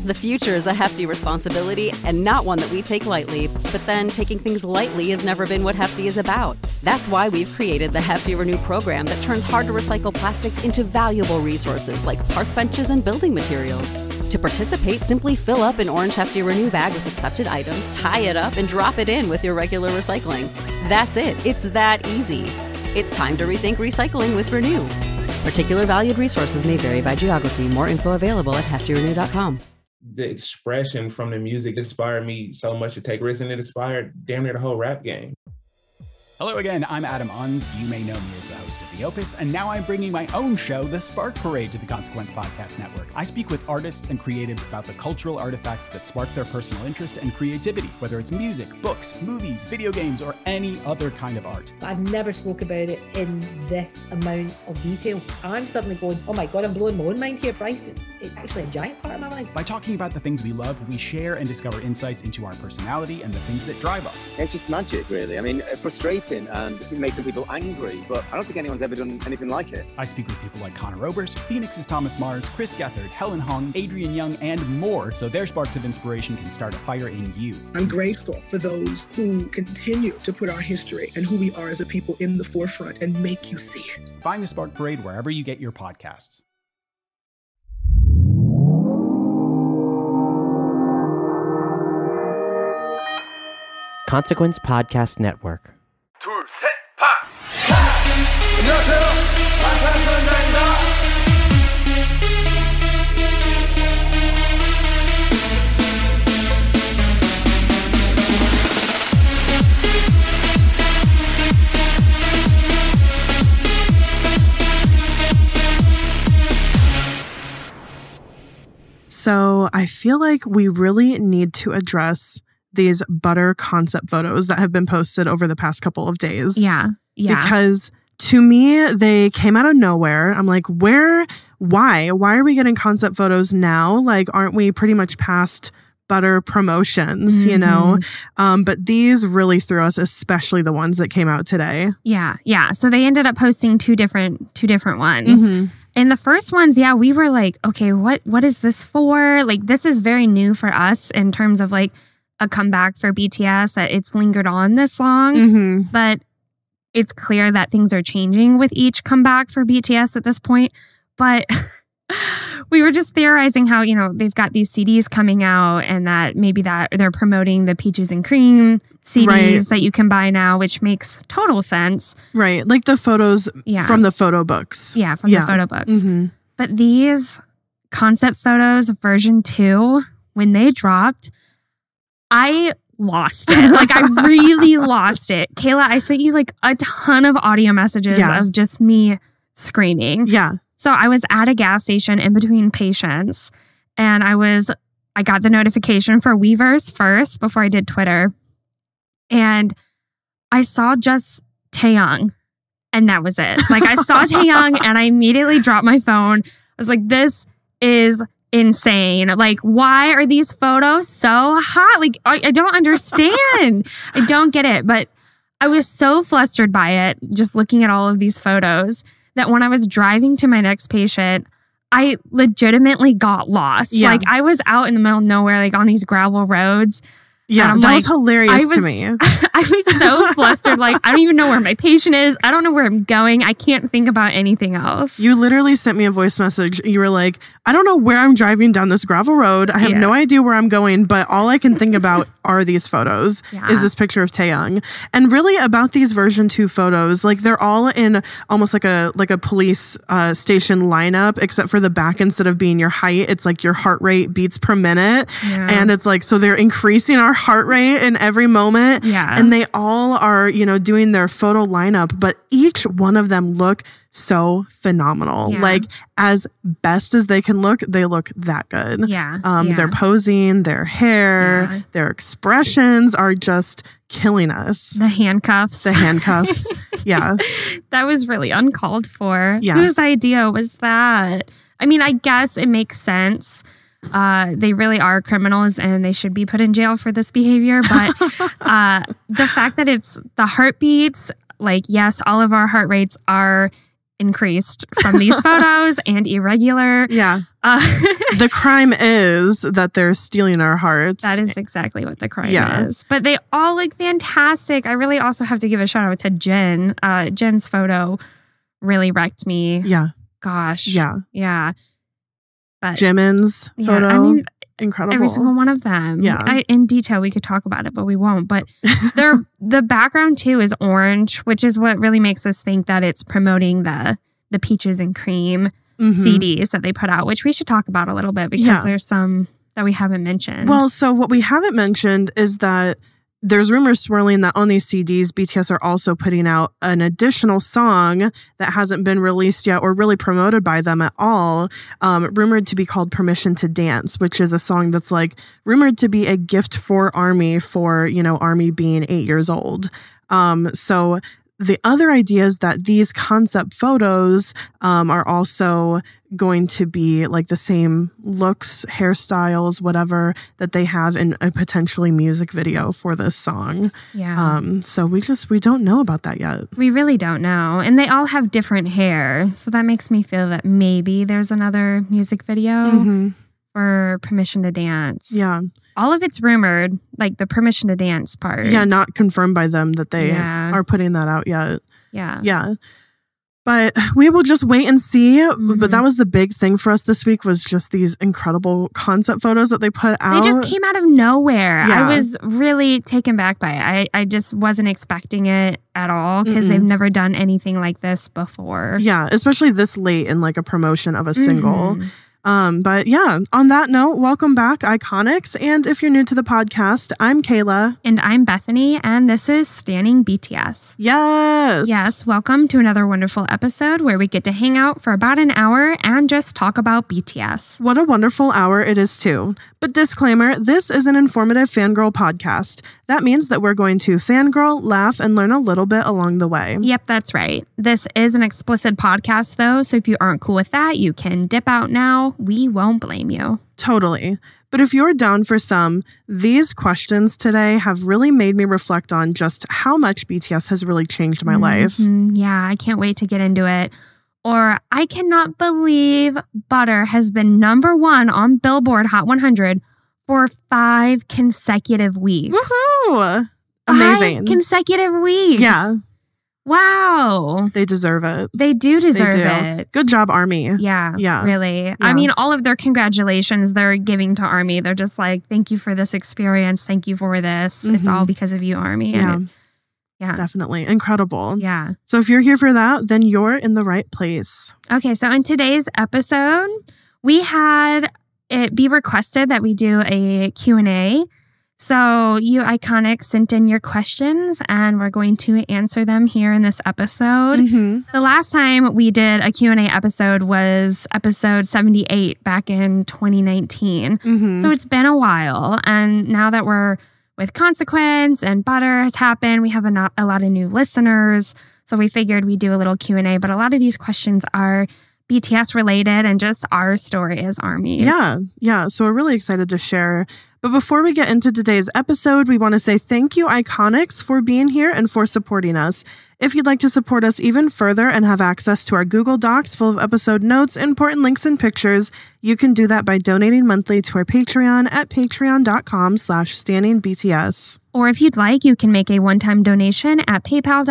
The future is a hefty responsibility and not one that we take lightly. But then taking things lightly has never been what Hefty is about. That's why we've created the Hefty Renew program that turns hard-to-recycle plastics into valuable resources like park benches and building materials. To participate, simply fill up an orange Hefty Renew bag with accepted items, tie it up, and drop it in with your regular recycling. That's it. It's that easy. It's time to rethink recycling with Renew. Particular valued resources may vary by geography. More info available at heftyrenew.com. The expression from the music inspired me so much to take risks, and it inspired damn near the whole rap game. Hello again, I'm Adam Unz. You may know me as the host of The Opus, and now I'm bringing my own show, The Spark Parade, to the Consequence Podcast Network. I speak with artists and creatives about the cultural artifacts that spark their personal interest and creativity, whether it's music, books, movies, video games, or any other kind of art. I've never spoke about it in this amount of detail. I'm suddenly going, oh my God, I'm blowing my own mind here, Christ. It's actually a giant part of my life. By talking about the things we love, we share and discover insights into our personality and the things that drive us. It's just magic, really. I mean, frustrating and it makes some people angry, but I don't think anyone's ever done anything like it. I speak with people like Connor Oberst, Phoenix's Thomas Mars, Chris Gethard, Helen Hong, Adrian Young, and more, so their sparks of inspiration can start a fire in you. I'm grateful for those who continue to put our history and who we are as a people in the forefront and make you see it. Find The Spark Parade wherever you get your podcasts. Consequence Podcast Network. So I feel like we really need to address these butter concept photos that have been posted over the past couple of days. Yeah. Because to me, they came out of nowhere. I'm like, why? Why are we getting concept photos now? Like, aren't we pretty much past butter promotions, you know? But these really threw us, especially the ones that came out today. Yeah. So they ended up posting two different ones. And the first ones, we were like, okay, what is this for? Like, this is very new for us in terms of like a comeback for BTS, that it's lingered on this long. But it's clear that things are changing with each comeback for BTS at this point. But we were just theorizing how, you know, they've got these CDs coming out and that maybe that they're promoting the Peaches and Cream CDs that you can buy now, which makes total sense. Right. Like the photos from the photo books. Yeah, from the photo books. But these concept photos, version 2, when they dropped, I lost it. Like, I really lost it. Kayla, I sent you like a ton of audio messages of just me screaming. Yeah. So I was at a gas station in between patients, and I got the notification for Weverse first before I did Twitter. And I saw just Taeyang, and that was it. Like, I saw Taeyang and I immediately dropped my phone. I was like, this is insane. Like, why are these photos so hot? Like, I don't understand. I don't get it. But I was so flustered by it, just looking at all of these photos, that when I was driving to my next patient, I legitimately got lost. Like, I was out in the middle of nowhere, like on these gravel roads. Yeah, that was hilarious to me. I was so flustered. Like, I don't even know where my patient is. I don't know where I'm going. I can't think about anything else. You literally sent me a voice message. You were like, I don't know where I'm driving down this gravel road. I have no idea where I'm going, but all I can think about are these photos, is this picture of Taeyang. And really about these version 2 photos, like they're all in almost like a police station lineup, except for the back, instead of being your height, it's like your heart rate beats per minute. And it's like, so they're increasing our heart rate in every moment. And they all are, you know, doing their photo lineup, but each one of them look so phenomenal. Like, as best as they can look, they look that good. Their posing, their hair, their expressions are just killing us. The handcuffs. That was really uncalled for. Whose idea was that? I mean, I guess it makes sense. They really are criminals and they should be put in jail for this behavior. But the fact that it's the heartbeats, like, yes, all of our heart rates are increased from these photos and irregular. Yeah. The crime is that they're stealing our hearts. That is exactly what the crime is. But they all look fantastic. I really also have to give a shout out to Jen. Jen's photo really wrecked me. Yeah. Gosh. Yeah. Yeah. But Jimin's photo. I mean, incredible. every single one of them. Yeah. In detail, we could talk about it, but we won't. But the background too is orange, which is what really makes us think that it's promoting the Peaches and Cream CDs that they put out, which we should talk about a little bit because there's some that we haven't mentioned. Well, so what we haven't mentioned is that there's rumors swirling that on these CDs, BTS are also putting out an additional song that hasn't been released yet or really promoted by them at all, rumored to be called Permission to Dance, which is a song that's like rumored to be a gift for ARMY for, ARMY being 8 years old. So the other idea is that these concept photos are also going to be like the same looks, hairstyles, whatever that they have in a potentially music video for this song. Yeah. So we don't know about that yet. We really don't know. And they all have different hair. So that makes me feel that maybe there's another music video for Permission to Dance. Yeah. All of it's rumored, like the Permission to Dance part. Yeah, not confirmed by them that they are putting that out yet. Yeah. Yeah. But we will just wait and see. But that was the big thing for us this week was just these incredible concept photos that they put out. They just came out of nowhere. Yeah. I was really taken back by it. I just wasn't expecting it at all because they've never done anything like this before. Yeah, especially this late in like a promotion of a single. But yeah, on that note, welcome back, Iconics. And if you're new to the podcast, I'm Kayla. And I'm Bethany, and this is Standing BTS. Yes. Yes, welcome to another wonderful episode where we get to hang out for about an hour and just talk about BTS. What a wonderful hour it is too. But disclaimer, this is an informative fangirl podcast. That means that we're going to fangirl, laugh, and learn a little bit along the way. Yep, that's right. This is an explicit podcast, though, so if you aren't cool with that, you can dip out now. We won't blame you. Totally. But if you're down for some, these questions today have really made me reflect on just how much BTS has really changed my life. Yeah, I can't wait to get into it. Or I cannot believe Butter has been #1 on Billboard Hot 100 for 5 consecutive weeks. Woohoo! Amazing. 5 consecutive weeks. Yeah. Wow. They deserve it. They do deserve it. Good job, ARMY. Yeah, really. Yeah. I mean, all of their congratulations they're giving to ARMY. They're just like, thank you for this experience. Thank you for this. It's all because of you, ARMY. Yeah. Yeah. Definitely. Incredible. Yeah. So if you're here for that, then you're in the right place. Okay, so in today's episode, we had it be requested that we do a Q&A. So you Iconics sent in your questions and we're going to answer them here in this episode. The last time we did a Q&A episode was episode 78 back in 2019. So it's been a while. And now that we're with Consequence and Butter has happened, we have a lot of new listeners. So we figured we'd do a little Q&A. But a lot of these questions are BTS related and just our story as ARMYs. Yeah. So we're really excited to share. But before we get into today's episode, we want to say thank you, Iconics, for being here and for supporting us. If you'd like to support us even further and have access to our Google Docs full of episode notes, important links, and pictures, you can do that by donating monthly to our Patreon at patreon.com/standingbts. Or if you'd like, you can make a one-time donation at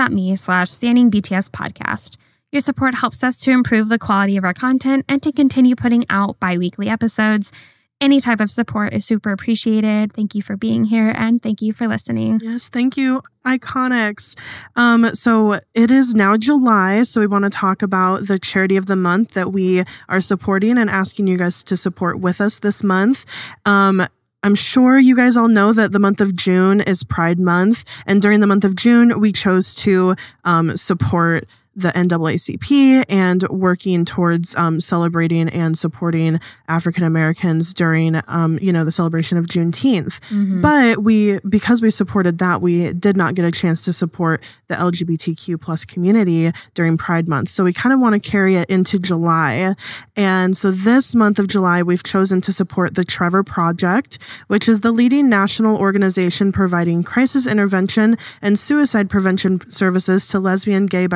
paypal.me/standingbtspodcast. Your support helps us to improve the quality of our content and to continue putting out bi-weekly episodes. Any type of support is super appreciated. Thank you for being here and thank you for listening. Yes, thank you, Iconics. So it is now July, so we want to talk about the charity of the month that we are supporting and asking you guys to support with us this month. I'm sure you guys all know that the month of June is Pride Month, and during the month of June, we chose to support the NAACP and working towards celebrating and supporting African Americans during, the celebration of Juneteenth. But because we supported that, we did not get a chance to support the LGBTQ plus community during Pride Month. So we kind of want to carry it into July. And so this month of July, we've chosen to support the Trevor Project, which is the leading national organization providing crisis intervention and suicide prevention services to lesbian, gay, bisexual,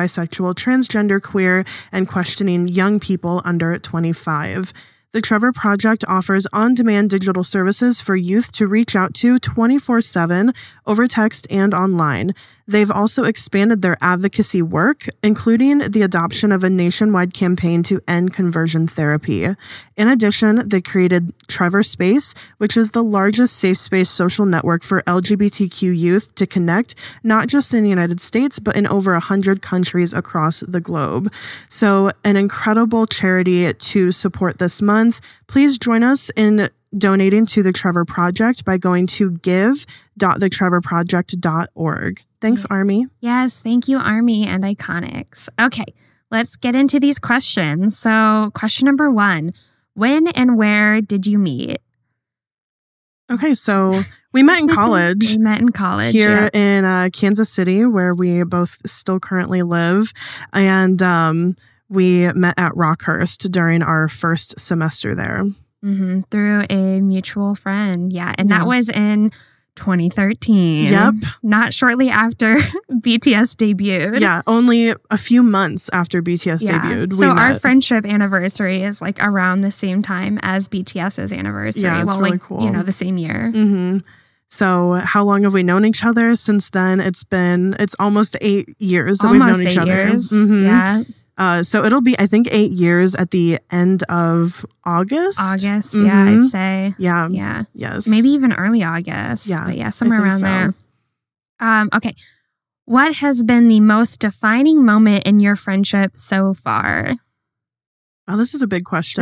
bisexual, transgender, queer, and questioning young people under 25. The Trevor Project offers on-demand digital services for youth to reach out to 24/7 over text and online. They've also expanded their advocacy work, including the adoption of a nationwide campaign to end conversion therapy. In addition, they created Trevor Space, which is the largest safe space social network for LGBTQ youth to connect, not just in the United States, but in over 100 countries across the globe. So an incredible charity to support this month. Please join us in donating to the Trevor Project by going to give.thetrevorproject.org. Thanks, Army. Yes, thank you, Army and Iconics. Okay, let's get into these questions. So, question number 1, when and where did you meet? Okay, so we met in college. We met in college. Here in Kansas City, where we both still currently live. And we met at Rockhurst during our first semester there. Mm-hmm. Through a mutual friend. Yeah. And that was in 2013. Yep. Not shortly after BTS debuted. Yeah. Only a few months after BTS debuted. So our friendship anniversary is like around the same time as BTS's anniversary. Yeah, it's really cool. You know, the same year. Mm-hmm. So how long have we known each other since then? It's almost 8 years that we've known each other. Mm-hmm. Yeah. So it'll be, I think, 8 years at the end of August. Mm-hmm. Yeah, I'd say. Yeah. Yeah. Yes. Maybe even early August. Yeah. But yeah, somewhere around there. Okay. What has been the most defining moment in your friendship so far? Oh, this is a big question.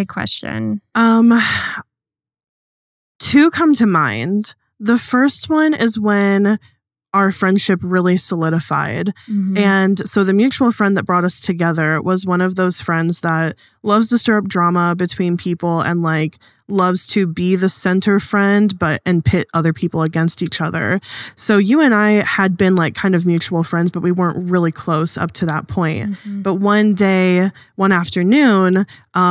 Two come to mind. The first one is when our friendship really solidified. Mm-hmm. And so the mutual friend that brought us together was one of those friends that loves to stir up drama between people and like loves to be the center friend, and pit other people against each other. So you and I had been like kind of mutual friends, but we weren't really close up to that point. Mm-hmm. But one afternoon,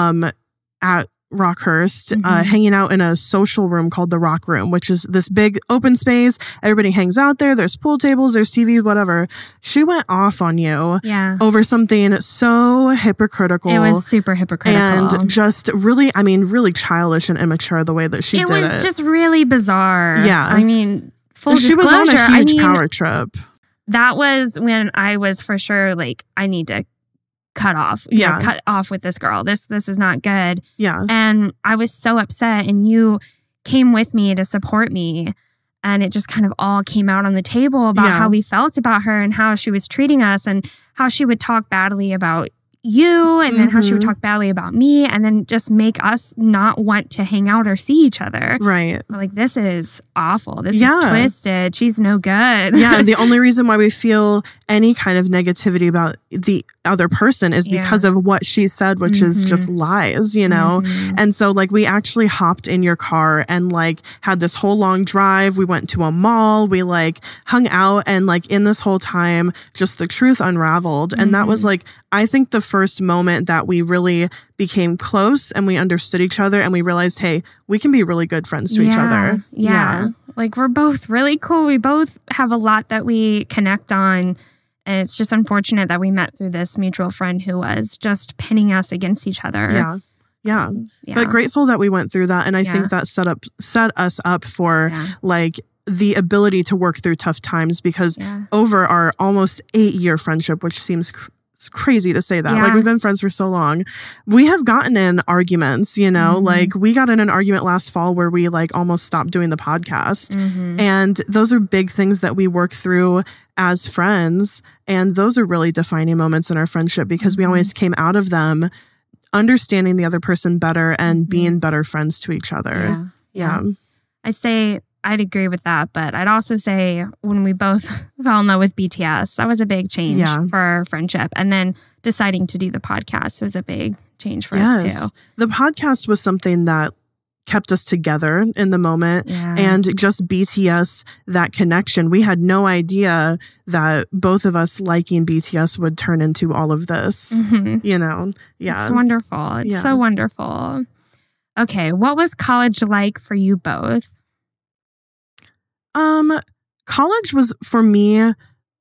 at Rockhurst, hanging out in a social room called the Rock Room, which is this big open space. Everybody hangs out there. There's pool tables, there's TV, whatever. She went off on you over something so hypocritical. It was super hypocritical. And just really childish and immature the way that she did it. It was just really bizarre. Yeah. I mean, full she disclosure. was on a huge power trip. That was when I was for sure like, I need to cut off with this girl. This is not good. Yeah. And I was so upset, and you came with me to support me, and it just kind of all came out on the table about how we felt about her and how she was treating us and how she would talk badly about you and then how she would talk badly about me and then just make us not want to hang out or see each other. Right. We're like, this is awful. This is twisted. She's no good. Yeah. The only reason why we feel any kind of negativity about the other person is because of what she said, which is just lies, you know? And so like we actually hopped in your car and like had this whole long drive. We went to a mall. We like hung out, and like in this whole time, just the truth unraveled. And that was like, I think the first moment that we really became close and we understood each other and we realized, hey, we can be really good friends to each other. Yeah. Like we're both really cool. We both have a lot that we connect on. And it's just unfortunate that we met through this mutual friend who was just pinning us against each other. Yeah. But grateful that we went through that. And I think that set us up for like the ability to work through tough times, because over our almost 8-year friendship, which seems it's crazy to say that. Like we've been friends for so long. We have gotten in arguments, you know, like we got in an argument last fall where we like almost stopped doing the podcast. And those are big things that we work through as friends. And those are really defining moments in our friendship, because we always came out of them understanding the other person better and being better friends to each other. Yeah. I'd say I'd agree with that, but I'd also say when we both fell in love with BTS, that was a big change for our friendship. And then deciding to do the podcast was a big change for us too. The podcast was something that kept us together in the moment, and just BTS, that connection. We had no idea that both of us liking BTS would turn into all of this, you know? Yeah. It's wonderful. It's so wonderful. Okay. What was college like for you both? College was for me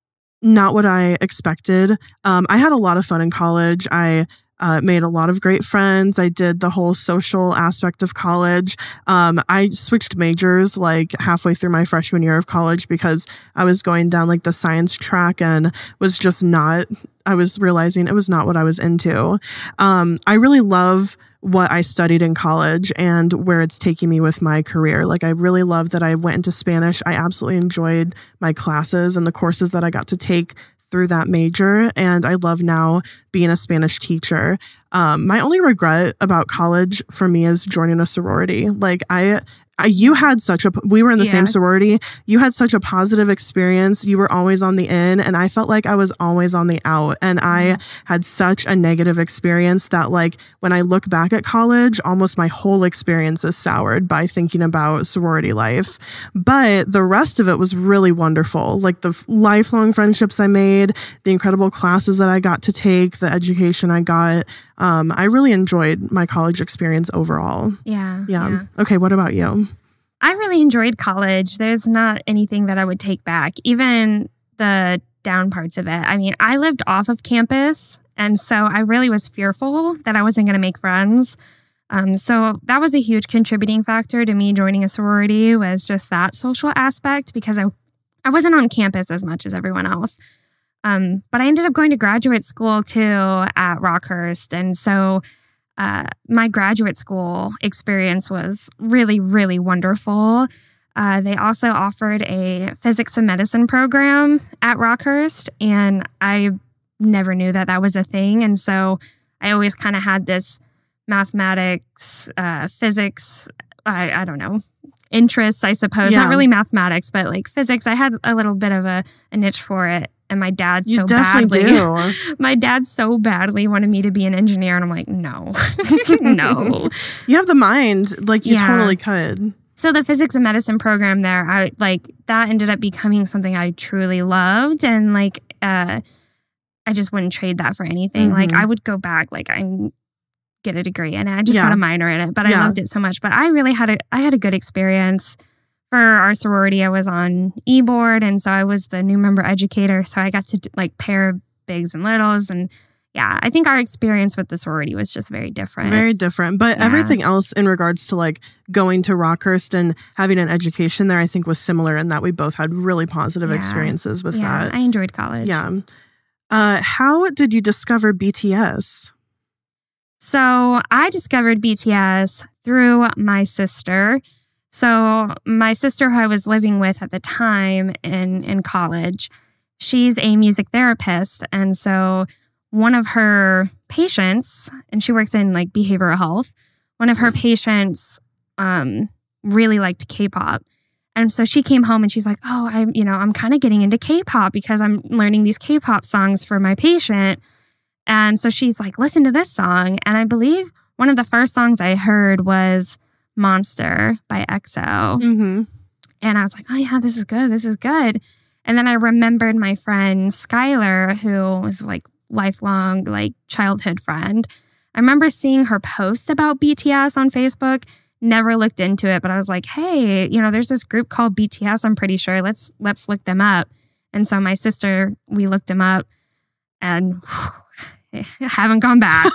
not what I expected. I had a lot of fun in college. I made a lot of great friends. I did the whole social aspect of college. I switched majors like halfway through my freshman year of college because I was going down like the science track and was just not, I was realizing it was not what I was into. I really love what I studied in college and where it's taking me with my career. Like, I really love that I went into Spanish. I absolutely enjoyed my classes and the courses that I got to take through that major. And I love now being a Spanish teacher. My only regret about college for me is joining a sorority. Like, you had we were in the same sorority. You had such a positive experience. You were always on the in, and I felt like I was always on the out. And I had such a negative experience that, like, when I look back at college, almost my whole experience is soured by thinking about sorority life. But the rest of it was really wonderful. Like, the lifelong friendships I made, the incredible classes that I got to take, the education I got. I really enjoyed my college experience overall. Yeah. Okay, what about you? I really enjoyed college. There's not anything that I would take back, even the down parts of it. I mean, I lived off of campus, and so I really was fearful that I wasn't going to make friends. So that was a huge contributing factor to me joining a sorority, was just that social aspect, because I wasn't on campus as much as everyone else. But I ended up going to graduate school too at Rockhurst. And so my graduate school experience was really, really wonderful. They also offered a physics and medicine program at Rockhurst, and I never knew that was a thing. And so I always kind of had this mathematics, physics, I don't know, interests, I suppose. Not really mathematics, but like physics. I had a little bit of a niche for it. And my dad my dad so badly wanted me to be an engineer. And I'm like, no, no. You have the mind, like you totally could. So the physics and medicine program there, that ended up becoming something I truly loved. And like, I just wouldn't trade that for anything. Mm-hmm. Like, I would go back, like, I get a degree in it. I just got a minor in it, but I loved it so much. But I really had a good experience. For our sorority, I was on e-board, and so I was the new member educator. So I got to like pair bigs and littles, and I think our experience with the sorority was just very different. Very different, but everything else in regards to like going to Rockhurst and having an education there, I think was similar in that we both had really positive experiences with that. I enjoyed college. Yeah. How did you discover BTS? So I discovered BTS through my sister. So my sister, who I was living with at the time in college, she's a music therapist. And so one of her patients, and she works in like behavioral health, one of her patients really liked K-pop. And so she came home and she's like, oh, I'm kind of getting into K-pop because I'm learning these K-pop songs for my patient. And so she's like, listen to this song. And I believe one of the first songs I heard was Monster by EXO. Mm-hmm. And I was like, oh yeah, this is good. And then I remembered my friend Skylar, who was like lifelong, like childhood friend. I remember seeing her post about BTS on Facebook, never looked into it, but I was like, hey, there's this group called BTS, I'm pretty sure. Let's look them up. And so my sister, we looked them up, and haven't gone back.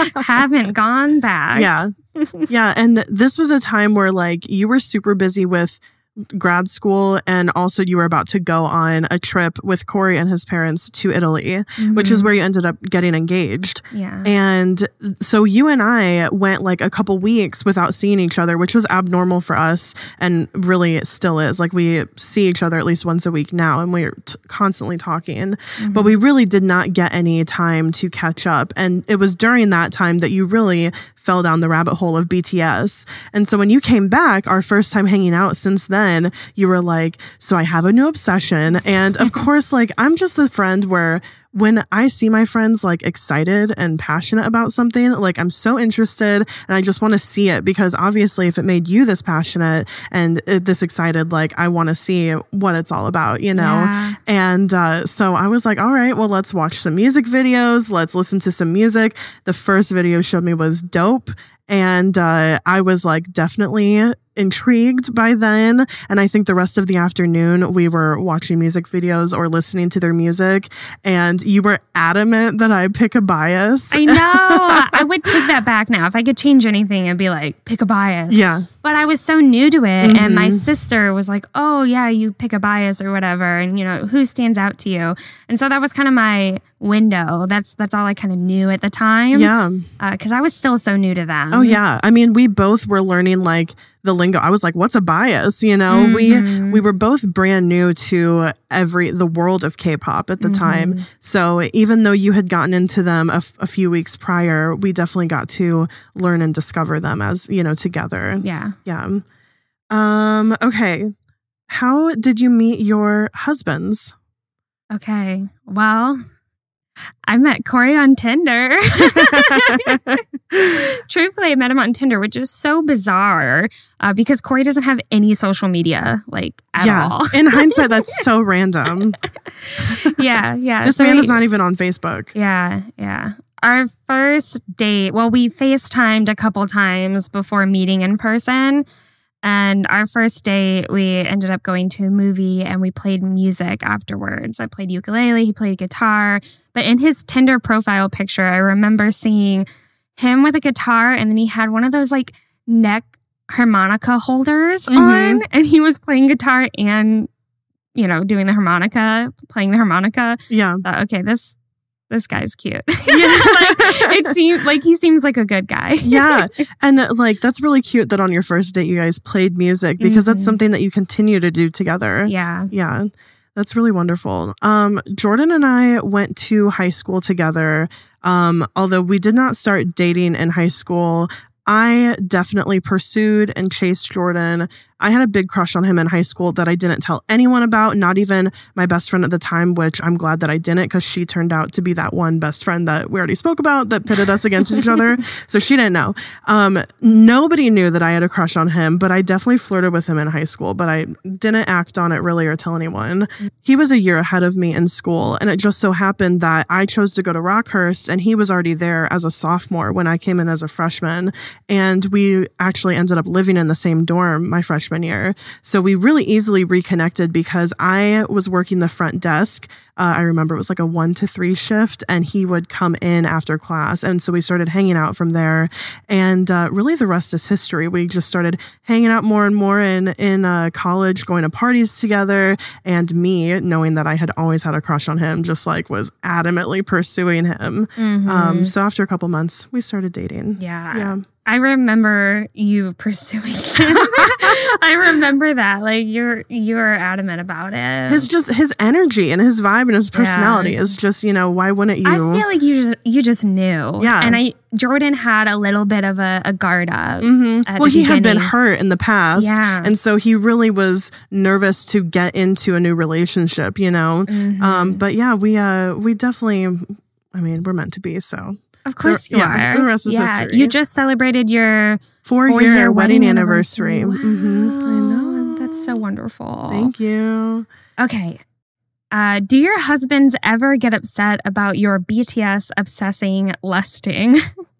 Yeah. Yeah. And this was a time where like you were super busy with grad school, and also you were about to go on a trip with Corey and his parents to Italy, which is where you ended up getting engaged. Yeah. And so you and I went like a couple weeks without seeing each other, which was abnormal for us, and really it still is. Like, we see each other at least once a week now, and we're constantly talking, but we really did not get any time to catch up. And it was during that time that you really fell down the rabbit hole of BTS. And so when you came back, our first time hanging out since then, you were like, so I have a new obsession. And of course, like, I'm just a friend where when I see my friends like excited and passionate about something, like I'm so interested and I just want to see it, because obviously if it made you this passionate and this excited, like I want to see what it's all about, Yeah. And so I was like, all right, well, let's watch some music videos. Let's listen to some music. The first video showed me was Dope. And I was like definitely intrigued by then. And I think the rest of the afternoon we were watching music videos or listening to their music. And you were adamant that I pick a bias. I know. I would take that back now. If I could change anything, I'd be like, pick a bias. Yeah. But I was so new to it. And my sister was like, oh, yeah, you pick a bias or whatever. And, who stands out to you? And so that was kind of my window. That's all I kind of knew at the time. Yeah. Because I was still so new to them. Oh, yeah. I mean, we both were learning like the lingo. I was like, what's a bias? We were both brand new to the world of K-pop at the time. So even though you had gotten into them a few weeks prior, we definitely got to learn and discover them as, together. Yeah. Yeah. Okay. How did you meet your husbands? Okay. Well, I met Corey on Tinder. Truthfully, I met him on Tinder, which is so bizarre because Corey doesn't have any social media, at all. In hindsight, that's so random. Yeah. This man is not even on Facebook. Yeah. Our first date, we FaceTimed a couple times before meeting in person. And our first date, we ended up going to a movie and we played music afterwards. I played ukulele, he played guitar. But in his Tinder profile picture, I remember seeing him with a guitar and then he had one of those neck harmonica holders on. And he was playing guitar and, doing the harmonica, playing the harmonica. Yeah. Okay, this guy's cute. It seemed like he seems like a good guy. Yeah. And that's really cute that on your first date you guys played music because that's something that you continue to do together. Yeah. Yeah. That's really wonderful. Jordan and I went to high school together. Although we did not start dating in high school, I definitely pursued and chased Jordan. I had a big crush on him in high school that I didn't tell anyone about, not even my best friend at the time, which I'm glad that I didn't because she turned out to be that one best friend that we already spoke about that pitted us against each other. So she didn't know. Nobody knew that I had a crush on him, but I definitely flirted with him in high school, but I didn't act on it really or tell anyone. He was a year ahead of me in school, and it just so happened that I chose to go to Rockhurst, and he was already there as a sophomore when I came in as a freshman, and we actually ended up living in the same dorm my freshman year. So we really easily reconnected because I was working the front desk. I remember it was a 1 to 3 shift and he would come in after class. And so we started hanging out from there. And really the rest is history. We just started hanging out more and more in college, going to parties together. And me, knowing that I had always had a crush on him, just was adamantly pursuing him. So after a couple months, we started dating. Yeah. I remember you pursuing him. I remember that. You were adamant about it. His energy and his vibe and his personality is just, why wouldn't you? I feel like you just knew. Yeah. And Jordan had a little bit of a guard up. Well, he had been hurt in the past. Yeah. And so he really was nervous to get into a new relationship, But yeah, we definitely, we're meant to be, so. Of course you are. The rest is history. You just celebrated your 4-year wedding anniversary. Wow. I know. That's so wonderful. Thank you. Okay. Do your husbands ever get upset about your BTS obsessing lusting?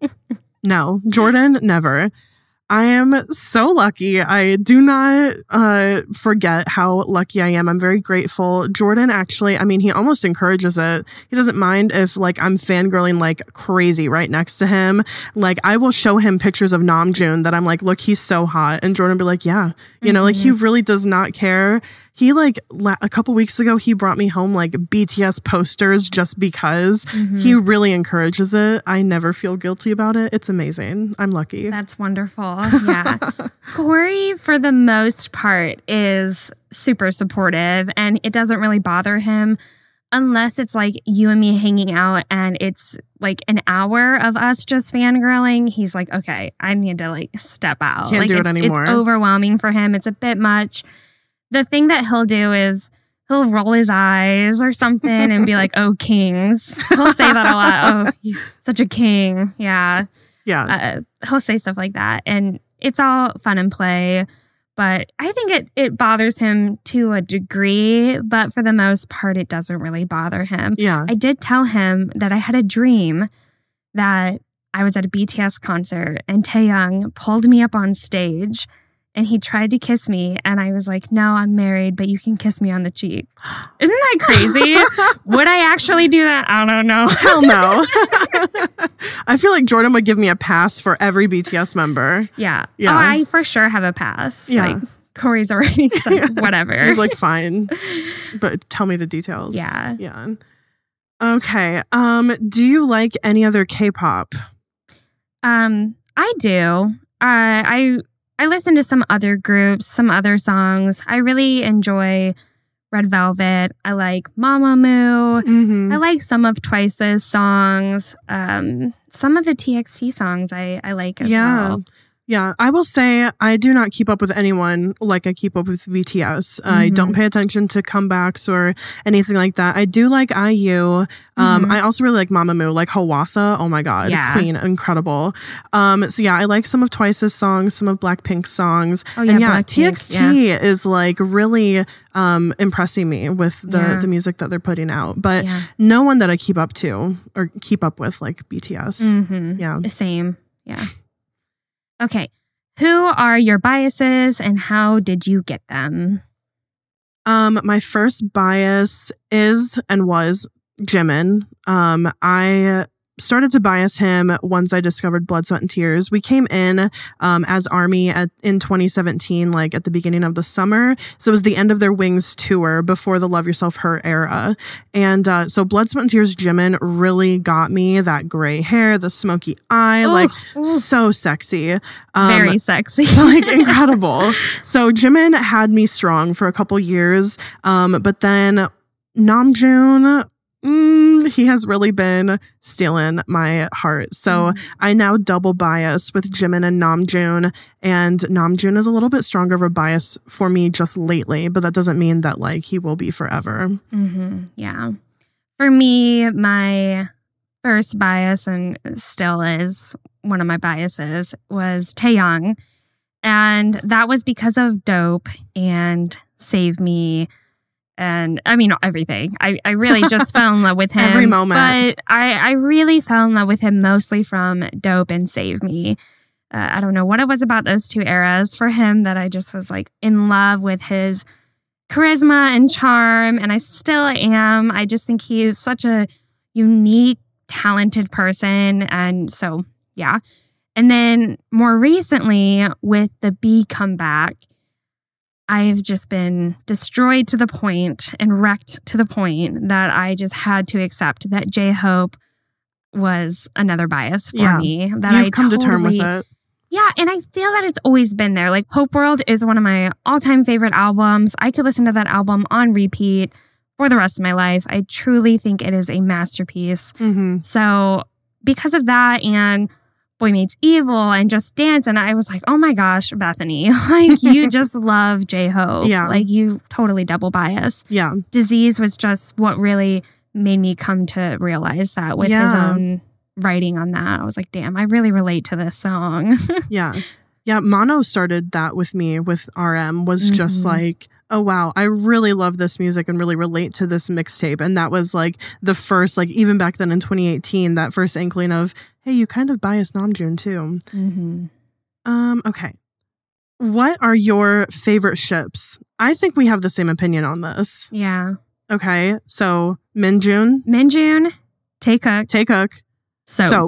No. Jordan, never. I am so lucky. I do not forget how lucky I am. I'm very grateful. Jordan actually, he almost encourages it. He doesn't mind if I'm fangirling crazy right next to him. I will show him pictures of Namjoon that I'm look, he's so hot. And Jordan will be like, yeah. He really does not care. He a couple weeks ago, he brought me home BTS posters just because. He really encourages it. I never feel guilty about it. It's amazing. I'm lucky. That's wonderful. Yeah. Corey, for the most part, is super supportive and it doesn't really bother him unless it's you and me hanging out and it's an hour of us just fangirling. He's like, okay, I need to step out. Can't do it anymore. It's overwhelming for him. It's a bit much. The thing that he'll do is he'll roll his eyes or something and be like, oh, kings. He'll say that a lot. Oh, he's such a king. Yeah. Yeah. He'll say stuff like that. And it's all fun and play. But I think it bothers him to a degree. But for the most part, it doesn't really bother him. Yeah. I did tell him that I had a dream that I was at a BTS concert and Taehyung pulled me up on stage and he tried to kiss me. And I was like, no, I'm married, but you can kiss me on the cheek. Isn't that crazy? Would I actually do that? I don't know. Hell no. I feel like Jordan would give me a pass for every BTS member. Yeah. Oh, I for sure have a pass. Yeah. Like, Corey's already said whatever. He's like, fine. But tell me the details. Yeah. Yeah. Okay. Do you like any other K-pop? I do. I listen to some other groups, some other songs. I really enjoy Red Velvet. I like Mamamoo. Mm-hmm. I like some of Twice's songs. Some of the TXT songs I like as well. Yeah, I will say I do not keep up with anyone like I keep up with BTS. I don't pay attention to comebacks or anything like that. I do like IU. I also really like Mamamoo, like Hawassa. Oh my God, Queen, incredible. So yeah, I like some of Twice's songs, some of Blackpink's songs. Oh yeah, and yeah, Blackpink, TXT is like really impressing me with the music that they're putting out. But no one that I keep up to or keep up with like BTS. Yeah, same. Yeah. Okay, who are your biases and how did you get them? My first bias is and was Jimin. I started to bias him once I discovered Blood, Sweat, and Tears. We came in as ARMY in 2017, like at the beginning of the summer. So it was the end of their Wings tour before the Love Yourself Hurt era. And so Blood, Sweat, and Tears Jimin really got me. That gray hair, the smoky eye, so sexy. Very sexy. Like incredible. So Jimin had me strong for a couple years. But then Namjoon, he has really been stealing my heart. So I now double bias with Jimin and Namjoon. And Namjoon is a little bit stronger of a bias for me just lately, but that doesn't mean that like he will be forever. Yeah. For me, my first bias, and still is one of my biases, was Taehyung. And that was because of Dope and Save Me. And I mean, everything. I really just fell in love with him. Every moment. But I really fell in love with him mostly from Dope and Save Me. I don't know what it was about those two eras for him that I just was like in love with his charisma and charm. And I still am. I just think he is such a unique, talented person. And so, yeah. And then more recently with the B comeback, I've just been destroyed to the point and wrecked to the point that I just had to accept that J-Hope was another bias for me. That You've come to terms with it. Yeah, and I feel that it's always been there. Like Hope World is one of my all-time favorite albums. I could listen to that album on repeat for the rest of my life. I truly think it is a masterpiece. So because of that and Boy Meets Evil and Just Dance, and I was like, oh my gosh, Bethany, like you just love J-Hope. Yeah. Like you totally double bias. Yeah. Disease was just what really made me come to realize that with his own writing on that. I was like, damn, I really relate to this song. Yeah. Mono started that with me with RM, was just like, oh wow, I really love this music and really relate to this mixtape. And that was like the first, like even back then in 2018, that first inkling of, hey, you kind of bias Namjoon too. Okay. What are your favorite ships? I think we have the same opinion on this. Yeah. Okay. So Minjun, Taekook, Soap.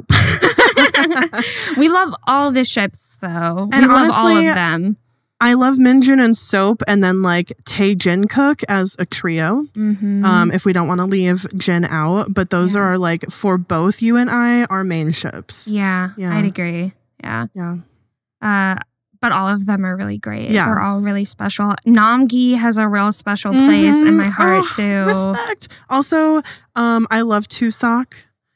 We love all the ships though. And we love honestly, all of them. I love Minjun and Soap, and then like Tae Jin-kook as a trio. If we don't want to leave Jin out, but those are like for both you and I, our main ships. Yeah, I'd agree. Yeah. But all of them are really great. Yeah. They're all really special. Namgi has a real special place in my heart too. Respect. Also, I love Tusak.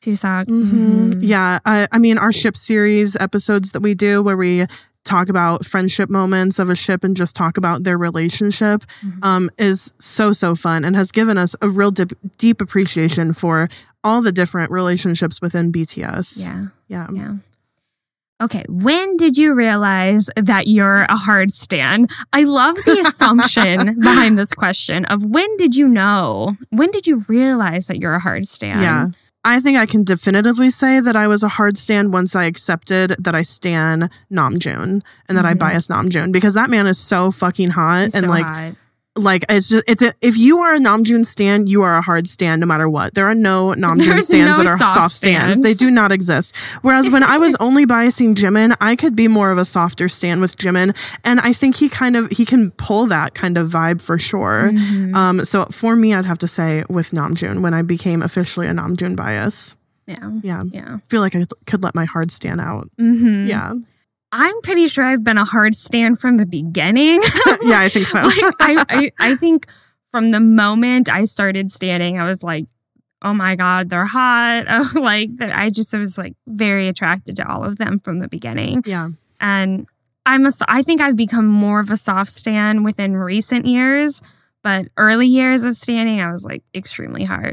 Yeah. I mean, our ship series episodes that we do where we talk about friendship moments of a ship and just talk about their relationship is so fun and has given us a real deep appreciation for all the different relationships within BTS. Yeah. Okay, when did you realize that you're a hard stan? I love the assumption behind this question of when did you know? When did you realize that you're a hard stan? Yeah. I think I can definitively say that I was a hard stan once I accepted that I stan Namjoon and that I bias Namjoon, because that man is so fucking hot. He's and so like, hot. like if you are a Namjoon stan, you are a hard stan no matter what. There are no Namjoon stans that are soft stans. They do not exist. Whereas when I was only biasing Jimin, I could be more of a softer stan with Jimin, and I think he can pull that kind of vibe for sure. So for me, I'd have to say with Namjoon when I became officially a Namjoon bias. Yeah. I feel like I could let my hard stan out. Yeah. I'm pretty sure I've been a hard stan from the beginning. Yeah, I think so. I think from the moment I started standing, I was like, oh my God, they're hot. I was like very attracted to all of them from the beginning. Yeah. And I think I've become more of a soft stan within recent years, but early years of standing, I was like extremely hard.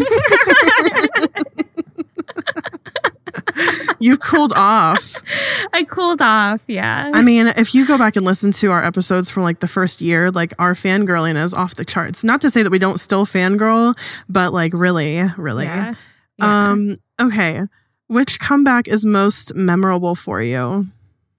You cooled off. I cooled off, yeah. I mean, if you go back and listen to our episodes from like the first year, like our fangirling is off the charts. Not to say that we don't still fangirl, but like really. Yeah. Okay. Which comeback is most memorable for you?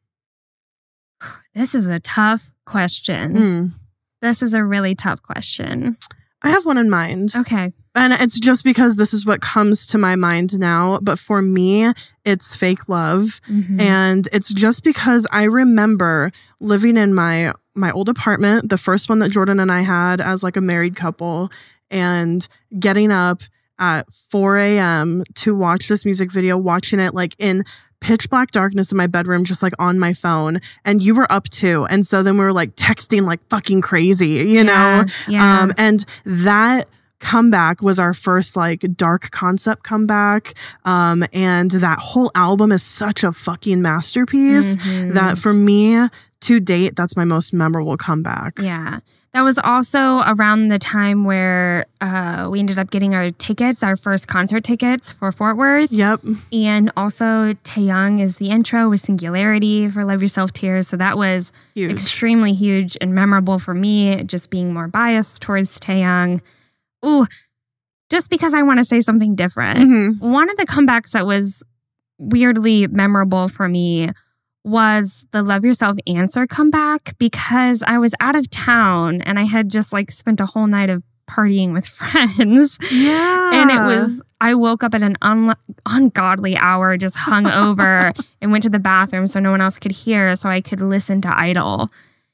This is a tough question. This is a really tough question. I have one in mind. Okay. And it's just because this is what comes to my mind now. But for me, it's Fake Love. And it's just because I remember living in my old apartment, the first one that Jordan and I had as like a married couple, and getting up at 4 a.m. to watch this music video, watching it like in pitch black darkness in my bedroom, just like on my phone. And you were up too. And so then we were like texting like fucking crazy, you know? Yeah. And that comeback was our first like dark concept comeback. And that whole album is such a fucking masterpiece that for me to date, that's my most memorable comeback. Yeah. That was also around the time where we ended up getting our first concert tickets for Fort Worth. Yep. And also Taeyang is the intro with Singularity for Love Yourself Tears. So that was extremely huge and memorable for me, just being more biased towards Taeyang. Ooh, just because I want to say something different. One of the comebacks that was weirdly memorable for me was the Love Yourself Answer comeback, because I was out of town and I had just like spent a whole night of partying with friends. Yeah. And I woke up at an ungodly hour, just hung over and went to the bathroom so no one else could hear, so I could listen to Idol.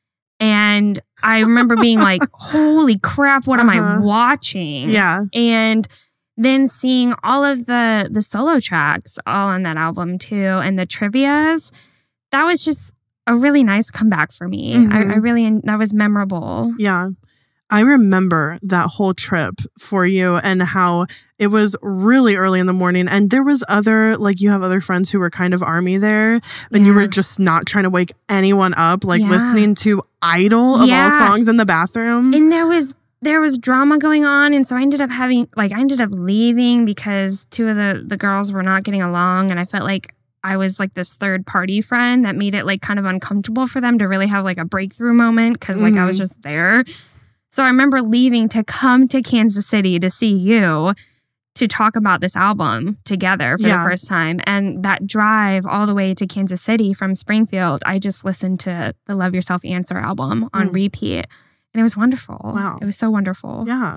And I remember being like, holy crap, what am I watching? Yeah. And then seeing all of the solo tracks all on that album too, and the trivias. That was just a really nice comeback for me. That was memorable. Yeah. I remember that whole trip for you and how it was really early in the morning. And there was you have other friends who were kind of ARMY there, and you were just not trying to wake anyone up, listening to Idol of all songs in the bathroom. And there was drama going on. And so I ended up leaving because two of the girls were not getting along. And I felt like I was like this third party friend that made it like kind of uncomfortable for them to really have like a breakthrough moment, because like I was just there. So I remember leaving to come to Kansas City to see you to talk about this album together for the first time. And that drive all the way to Kansas City from Springfield, I just listened to the Love Yourself Answer album on repeat. And it was wonderful. Wow. It was so wonderful. Yeah.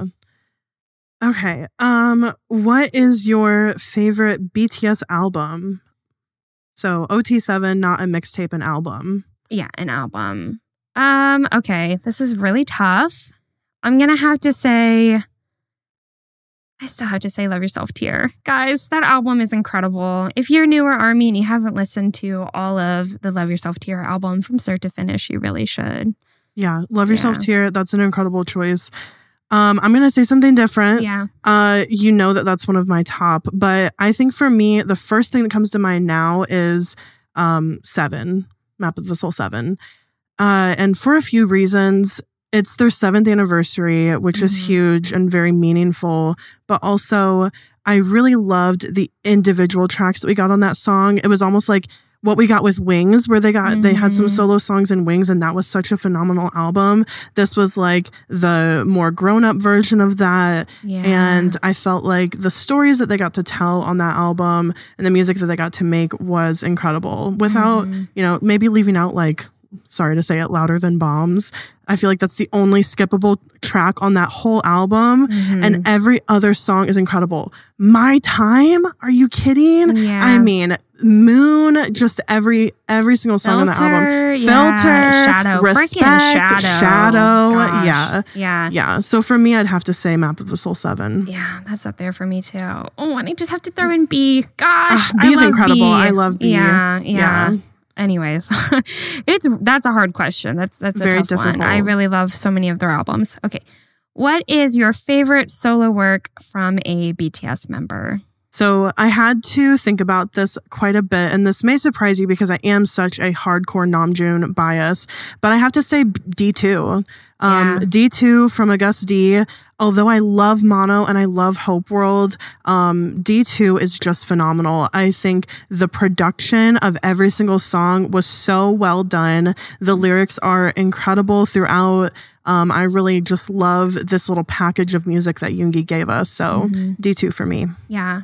Okay. What is your favorite BTS album? So OT7, not a mixtape, an album. Yeah, an album. Okay, this is really tough. I'm going to have to say, I still have to say Love Yourself Tear. Guys, that album is incredible. If you're new or ARMY and you haven't listened to all of the Love Yourself Tear album from start to finish, you really should. Yeah, Love Yourself Tear, that's an incredible choice. I'm going to say something different. Yeah. You know that's one of my top, but I think for me, the first thing that comes to mind now is 7, Map of the Soul 7. And for a few reasons, it's their 7th anniversary, which is huge and very meaningful, but also I really loved the individual tracks that we got on that song. It was almost like what we got with Wings, where they had some solo songs in Wings, and that was such a phenomenal album. This was like the more grown-up version of that. Yeah. And I felt like the stories that they got to tell on that album and the music that they got to make was incredible without, maybe leaving out like, sorry to say it, Louder Than Bombs. I feel like that's the only skippable track on that whole album. And every other song is incredible. My Time? Are you kidding? Yeah. I mean, Moon, just every single song on the album. Filter, Shadow, Respect, Shadow. Gosh. Yeah. So for me, I'd have to say Map of the Soul 7. Yeah, that's up there for me too. Oh, and I just have to throw in B. Gosh, B's I love incredible. B. I love B. Yeah. Anyways, that's a hard question. That's a very tough difficult one. I really love so many of their albums. Okay. What is your favorite solo work from a BTS member? So I had to think about this quite a bit, and this may surprise you because I am such a hardcore Namjoon bias, but I have to say D2. D2 from August D. Although I love Mono and I love Hope World, D2 is just phenomenal. I think the production of every single song was so well done. The lyrics are incredible throughout. I really just love this little package of music that Yoongi gave us. So D2 for me. Yeah.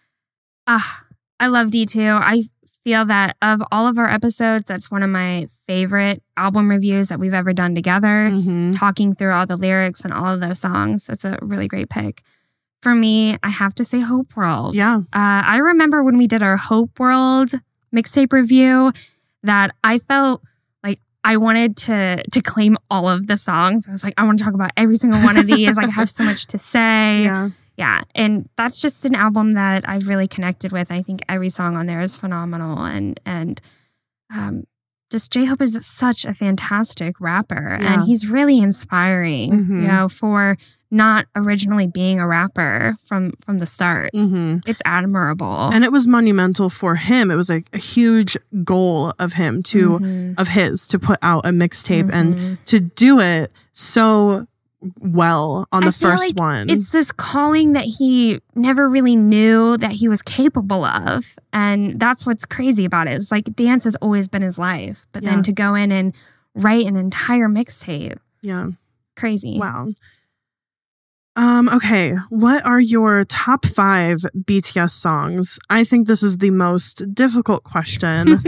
I love D2. I feel that of all of our episodes, that's one of my favorite album reviews that we've ever done together. Talking through all the lyrics and all of those songs. It's a really great pick. For me, I have to say Hope World. Yeah. I remember when we did our Hope World mixtape review that I felt like I wanted to claim all of the songs. I was like, I want to talk about every single one of these. Like, I have so much to say. Yeah, and that's just an album that I've really connected with. I think every song on there is phenomenal, and just J-Hope is such a fantastic rapper, and he's really inspiring. For not originally being a rapper from the start. It's admirable, and it was monumental for him. It was a huge goal of him to put out a mixtape and to do it so well on the first one. It's this calling that he never really knew that he was capable of. And that's what's crazy about it. It's like dance has always been his life. But then to go in and write an entire mixtape. Yeah. Crazy. Wow. Okay. What are your top 5 BTS songs? I think this is the most difficult question.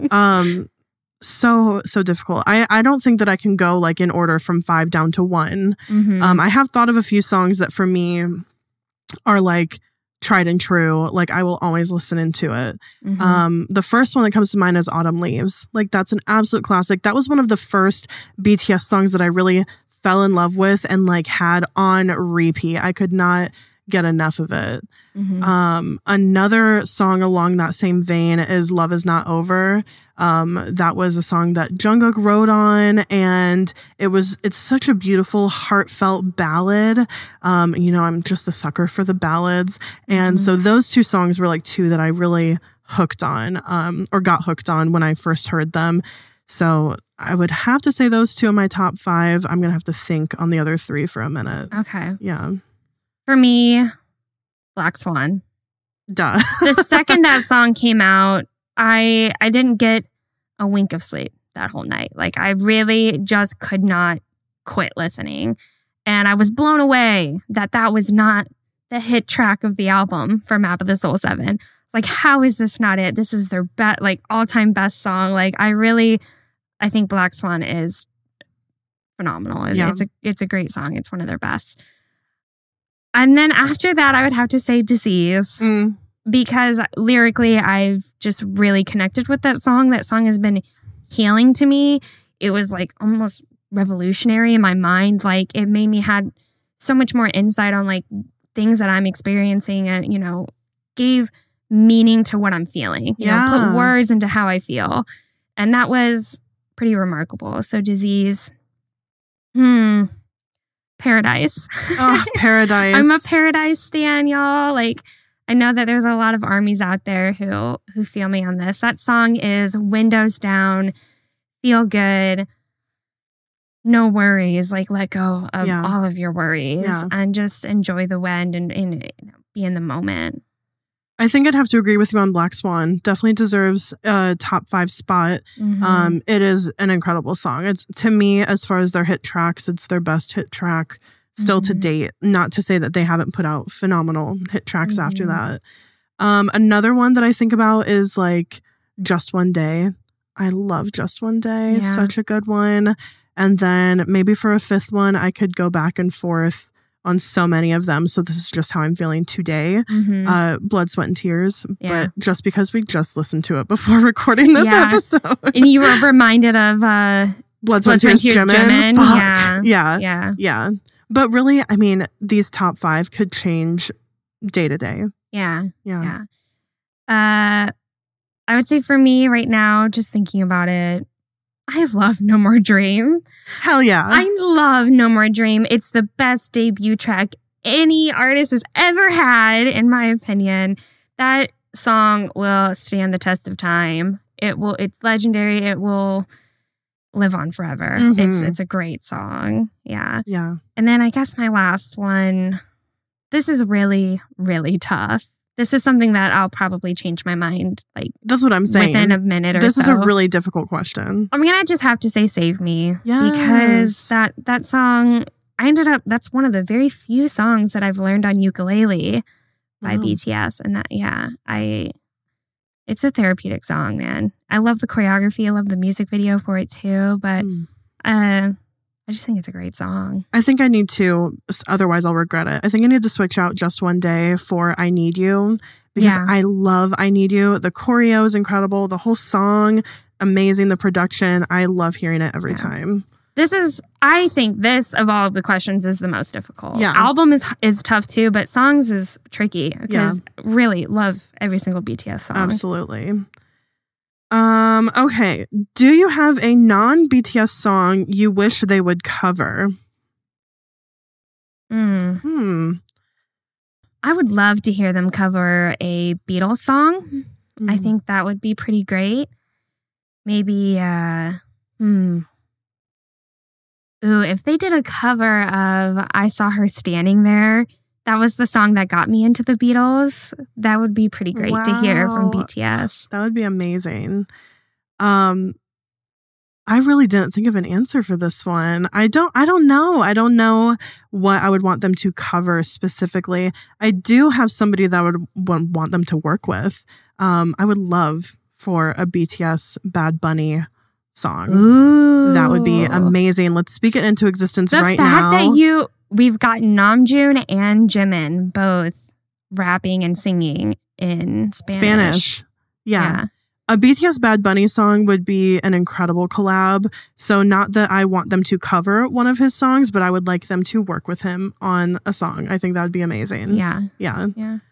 So difficult. I don't think that I can go like in order from 5 down to 1. I have thought of a few songs that for me are like tried and true. Like I will always listen into it. The first one that comes to mind is Autumn Leaves. Like that's an absolute classic. That was one of the first BTS songs that I really fell in love with and like had on repeat. I could not get enough of it. Another song along that same vein is Love Is Not Over. That was a song that Jungkook wrote on, and it's such a beautiful, heartfelt ballad. I'm just a sucker for the ballads. And so those 2 songs were like 2 that I really hooked on, or got hooked on when I first heard them. So I would have to say those 2 in my top 5. I'm going to have to think on the other 3 for a minute. Okay. Yeah. For me, Black Swan. Duh. The second that song came out, I didn't get a wink of sleep that whole night. Like I really just could not quit listening. And I was blown away that was not the hit track of the album for Map of the Soul 7. It's like, how is this not it? This is their all-time best song. Like I think Black Swan is phenomenal. Yeah. It's a great song. It's one of their best. And then after that, I would have to say Disease. Because lyrically, I've just really connected with that song. That song has been healing to me. It was like almost revolutionary in my mind. Like it made me had so much more insight on like things that I'm experiencing and, gave meaning to what I'm feeling. Put words into how I feel. And that was pretty remarkable. So Disease. Paradise. Oh, Paradise. I'm a Paradise stan, y'all. Like, I know that there's a lot of armies out there who feel me on this. That song is windows down, feel good, no worries. Like, let go of all of your worries and just enjoy the wind and be in the moment. I think I'd have to agree with you on Black Swan. Definitely deserves a top 5 spot. It is an incredible song. It's, to me, as far as their hit tracks, it's their best hit track still to date. Not to say that they haven't put out phenomenal hit tracks after that. Another one that I think about is like Just One Day. I love Just One Day. Yeah. Such a good one. And then maybe for a 5th one, I could go back and forth on so many of them. So this is just how I'm feeling today. Blood, Sweat, and Tears. But just because we just listened to it before recording this episode. And you were reminded of Blood, Sweat, and Tears, Jimin. Fuck. Yeah. But really, I mean, these top 5 could change day to day. Yeah. I would say for me right now, just thinking about it, I love No More Dream. Hell yeah. I love No More Dream. It's the best debut track any artist has ever had, in my opinion. That song will stand the test of time. It's legendary. It will live on forever. It's a great song. Yeah. And then I guess my last one, this is really, really tough. This is something that I'll probably change my mind. Like, that's what I'm saying. Within a minute or so. This is a really difficult question. I'm gonna just have to say "Save Me" because that song. That's one of the very few songs that I've learned on ukulele by BTS, and it's a therapeutic song, man. I love the choreography. I love the music video for it too. But I just think it's a great song. I think I need to, otherwise I'll regret it. I think I need to switch out Just One Day for I Need You because I love I Need You. The choreo is incredible. The whole song, amazing. The production, I love hearing it every time. I think this, of all of the questions, is the most difficult. Yeah. Album is tough too, but songs is tricky because really love every single BTS song. Absolutely. Okay. Do you have a non-BTS song you wish they would cover? I would love to hear them cover a Beatles song. I think that would be pretty great. Maybe, if they did a cover of I Saw Her Standing There, that was the song that got me into the Beatles. That would be pretty great to hear from BTS. That would be amazing. I really didn't think of an answer for this one. I don't know. I don't know what I would want them to cover specifically. I do have somebody that I would want them to work with. I would love for a BTS Bad Bunny song. Ooh. That would be amazing. Let's speak it into existence right now. The fact that we've got Namjoon and Jimin both rapping and singing in Spanish. Yeah. A BTS Bad Bunny song would be an incredible collab. So not that I want them to cover one of his songs, but I would like them to work with him on a song. I think that would be amazing. Yeah.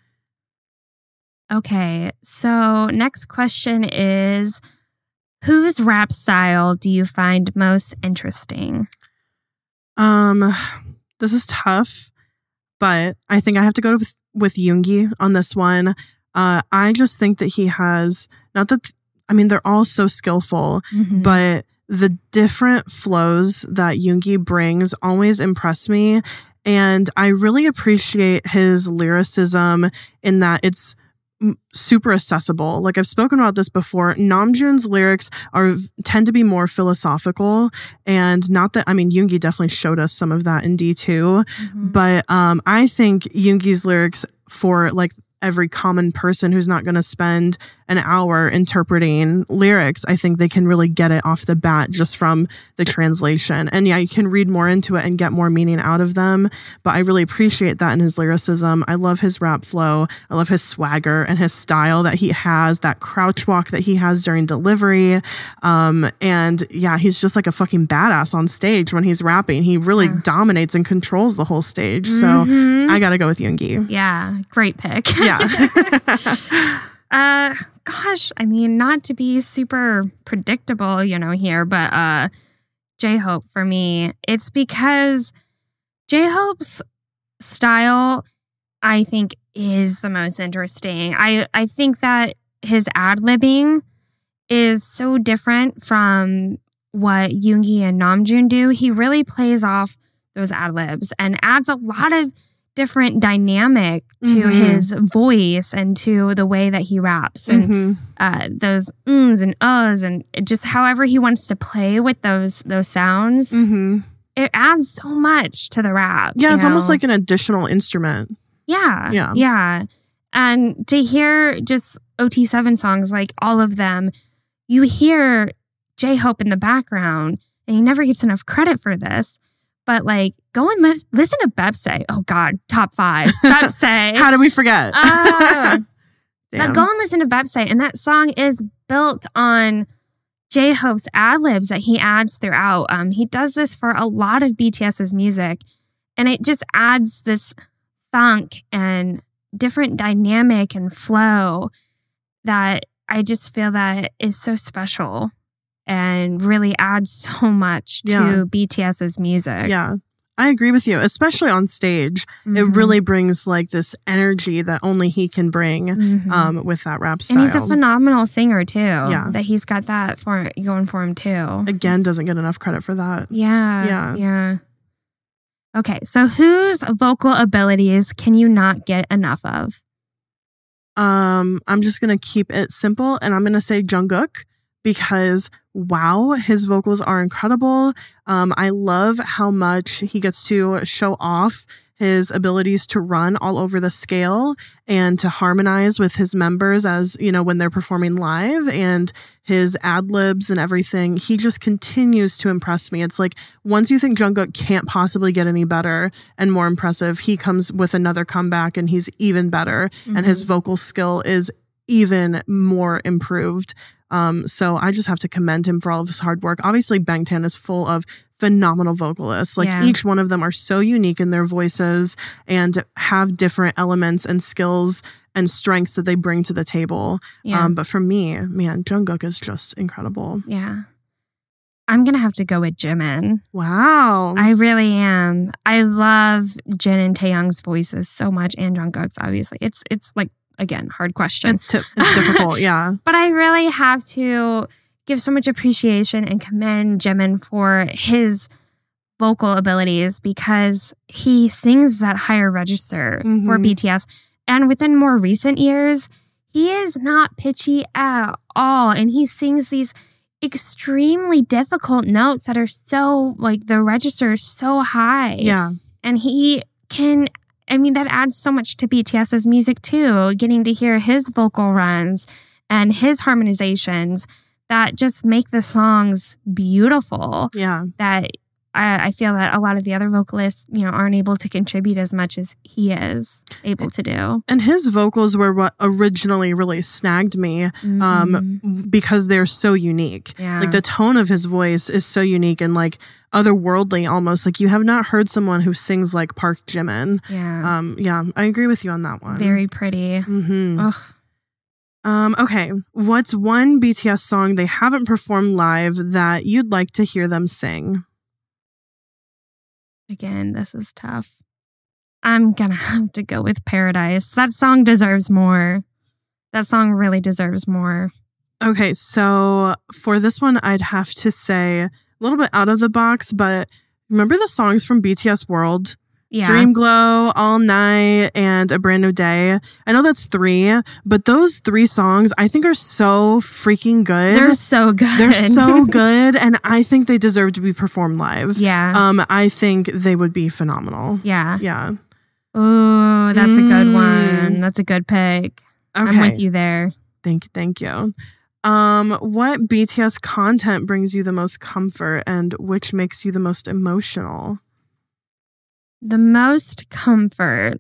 Okay, so next question is, whose rap style do you find most interesting? This is tough, but I think I have to go with Yoongi on this one. I just think that he has, they're all so skillful, but the different flows that Yoongi brings always impress me. And I really appreciate his lyricism in that it's super accessible. Like I've spoken about this before, Namjoon's lyrics tend to be more philosophical, and not that, Yoongi definitely showed us some of that in D2, but I think Yoongi's lyrics for like every common person who's not going to spend an hour interpreting lyrics, I think they can really get it off the bat just from the translation. And yeah, you can read more into it and get more meaning out of them. But I really appreciate that in his lyricism. I love his rap flow. I love his swagger and his style that he has, that crouch walk that he has during delivery. And yeah, he's just like a fucking badass on stage when he's rapping. He really dominates and controls the whole stage. So I got to go with Yoongi. Yeah, great pick. Yeah. Gosh, not to be super predictable, here, but J-Hope for me, it's because J-Hope's style, I think, is the most interesting. I think that his ad-libbing is so different from what Yoongi and Namjoon do. He really plays off those ad-libs and adds a lot of different dynamic to his voice and to the way that he raps and those ums and uhs and just however he wants to play with those sounds. It adds so much to the rap. Yeah, it's almost like an additional instrument. Yeah. And to hear just OT7 songs, like all of them, you hear J-Hope in the background, and he never gets enough credit for this. But like, go and listen to Bepse. Oh God, top 5. Bepse. How did we forget? But go and listen to Bepse, and that song is built on J-Hope's ad-libs that he adds throughout. He does this for a lot of BTS's music, and it just adds this funk and different dynamic and flow that I just feel that is so special and really adds so much to BTS's music. Yeah, I agree with you, especially on stage. It really brings like this energy that only he can bring with that rap style. And he's a phenomenal singer too. Yeah. That he's got that going for him too. Again, doesn't get enough credit for that. Yeah. Okay, so whose vocal abilities can you not get enough of? I'm just going to keep it simple, and I'm going to say Jungkook, because wow, his vocals are incredible. I love how much he gets to show off his abilities to run all over the scale and to harmonize with his members as, you know, when they're performing live, and his ad-libs and everything. He just continues to impress me. It's like, once you think Jungkook can't possibly get any better and more impressive, he comes with another comeback and he's even better. And his vocal skill is even more improved. So I just have to commend him for all of his hard work. Obviously, Bangtan is full of phenomenal vocalists. Like each one of them are so unique in their voices and have different elements and skills and strengths that they bring to the table. But for me, man, Jungkook is just incredible. Yeah. I'm going to have to go with Jimin. Wow. I really am. I love Jin and Taehyung's voices so much, and Jungkook's, obviously. It's like, again, hard question. It's difficult, yeah. But I really have to give so much appreciation and commend Jimin for his vocal abilities, because he sings that higher register for BTS. And within more recent years, he is not pitchy at all. And he sings these extremely difficult notes that are so, like, the register is so high. Yeah. And he can, I mean, that adds so much to BTS's music too, getting to hear his vocal runs and his harmonizations that just make the songs beautiful. Yeah. That I feel that a lot of the other vocalists, you know, aren't able to contribute as much as he is able to do. And his vocals were what originally really snagged me because they're so unique. Yeah. Like the tone of his voice is so unique and like otherworldly almost. Like you have not heard someone who sings like Park Jimin. Yeah. Yeah, I agree with you on that one. Very pretty. Okay, what's one BTS song they haven't performed live that you'd like to hear them sing? Again, this is tough. I'm going to have to go with Paradise. That song deserves more. That song really deserves more. Okay, so for this one, I'd have to say a little bit out of the box, but remember the songs from BTS World? Yeah. Dream Glow, All Night, and A Brand New Day. I know that's 3, but those 3 songs I think are so freaking good. They're so good. They're so good, and I think they deserve to be performed live. Yeah. I think they would be phenomenal. Yeah. Yeah. Ooh, that's a good one. That's a good pick. Okay. I'm with you there. Thank you. What BTS content brings you the most comfort, and which makes you the most emotional? The most comfort.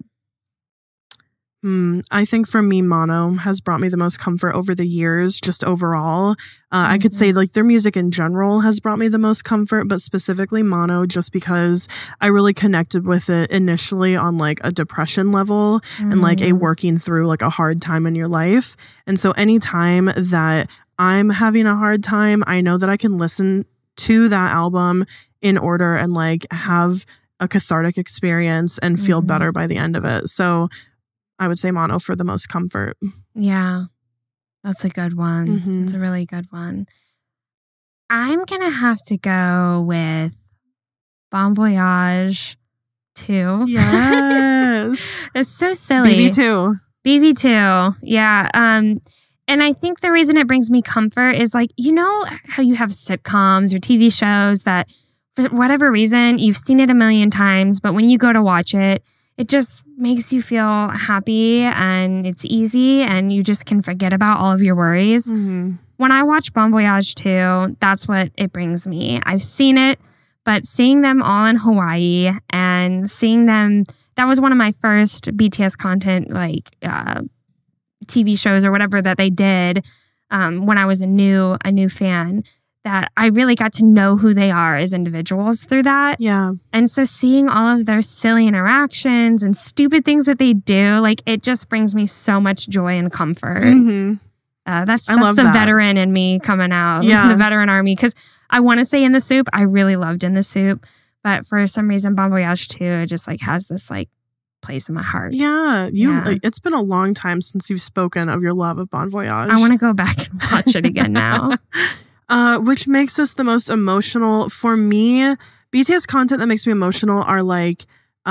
I think for me, Mono has brought me the most comfort over the years, just overall. I could say like their music in general has brought me the most comfort, but specifically Mono, just because I really connected with it initially on like a depression level and like a working through like a hard time in your life. And so anytime that I'm having a hard time, I know that I can listen to that album in order and like have a cathartic experience and feel better by the end of it. So I would say Mono for the most comfort. Yeah, that's a good one. It's a really good one. I'm going to have to go with Bon Voyage 2. Yes. Yes. It's so silly. BB2. Yeah. And I think the reason it brings me comfort is like, you know how you have sitcoms or TV shows that for whatever reason, you've seen it a million times, but when you go to watch it, it just makes you feel happy and it's easy and you just can forget about all of your worries. Mm-hmm. When I watch Bon Voyage 2, that's what it brings me. I've seen it, but seeing them all in Hawaii and seeing them, that was one of my first BTS content, like TV shows or whatever that they did when I was a new fan. That I really got to know who they are as individuals through that. Yeah. And so seeing all of their silly interactions and stupid things that they do, like it just brings me so much joy and comfort. Mm-hmm. That's the veteran in me coming out. Yeah. The veteran army. Because I want to say In the Soup, I really loved In the Soup. But for some reason, Bon Voyage 2, it just like has this like place in my heart. Yeah. It's been a long time since you've spoken of your love of Bon Voyage. I want to go back and watch it again now. Which makes us the most emotional. For me, BTS content that makes me emotional are like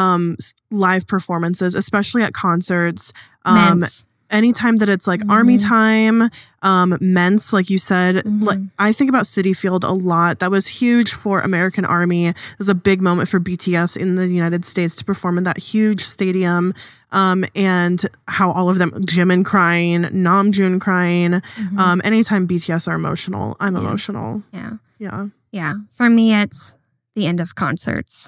live performances, especially at concerts. Anytime that it's like Army time, Men's, like you said, like I think about Citi Field a lot. That was huge for American Army. It was a big moment for BTS in the United States to perform in that huge stadium. And how all of them, Jimin crying, Namjoon crying. Anytime BTS are emotional, I'm emotional. Yeah. For me, it's the end of concerts.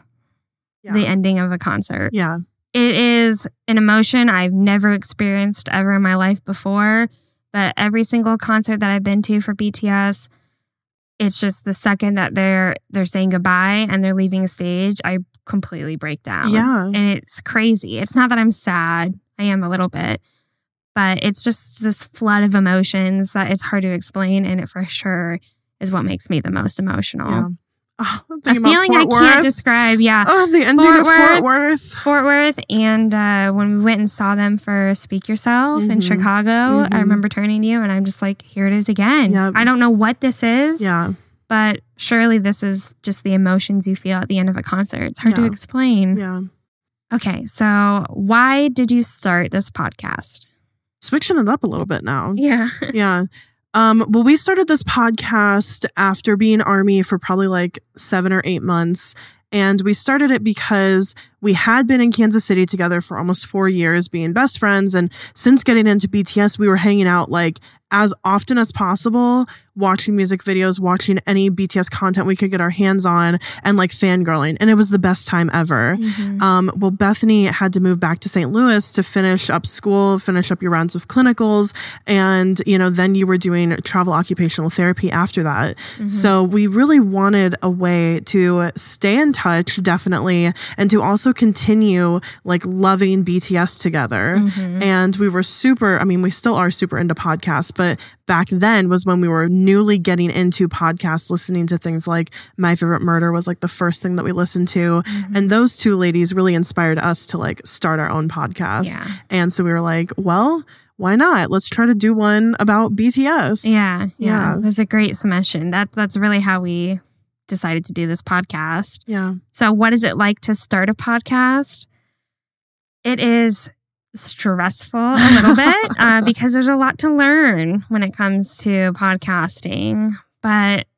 The ending of a concert. Yeah. It is an emotion I've never experienced ever in my life before, but every single concert that I've been to for BTS, it's just the second that they're saying goodbye and they're leaving a stage, I completely break down. Yeah. And it's crazy. It's not that I'm sad. I am a little bit, but it's just this flood of emotions that it's hard to explain, and it for sure is what makes me the most emotional. Yeah. Oh, a feeling I can't describe. Yeah. Oh, the ending of Fort Worth. Fort Worth. And when we went and saw them for Speak Yourself in Chicago, I remember turning to you and I'm just like, here it is again. Yep. I don't know what this is. Yeah. But surely this is just the emotions you feel at the end of a concert. It's hard to explain. Yeah. Okay. So why did you start this podcast? Switching it up a little bit now. Yeah. Yeah. Well, we started this podcast after being Army for probably like 7 or 8 months. And we started it because we had been in Kansas City together for almost 4 years, being best friends. And since getting into BTS, we were hanging out like as often as possible, watching music videos, watching any BTS content we could get our hands on, and like fangirling. And it was the best time ever. Well, Bethany had to move back to St. Louis to finish up school, finish up your rounds of clinicals. And, then you were doing travel occupational therapy after that. So we really wanted a way to stay in touch, definitely, and to also continue like loving BTS together. And we were we still are super into podcasts, but back then was when we were newly getting into podcasts, listening to things like My Favorite Murder was like the first thing that we listened to. And those two ladies really inspired us to like start our own podcast. And so we were like, well, why not? Let's try to do one about BTS. Yeah. That's a great submission. That's really how we decided to do this podcast. Yeah. So what is it like to start a podcast? It is stressful a little bit because there's a lot to learn when it comes to podcasting. But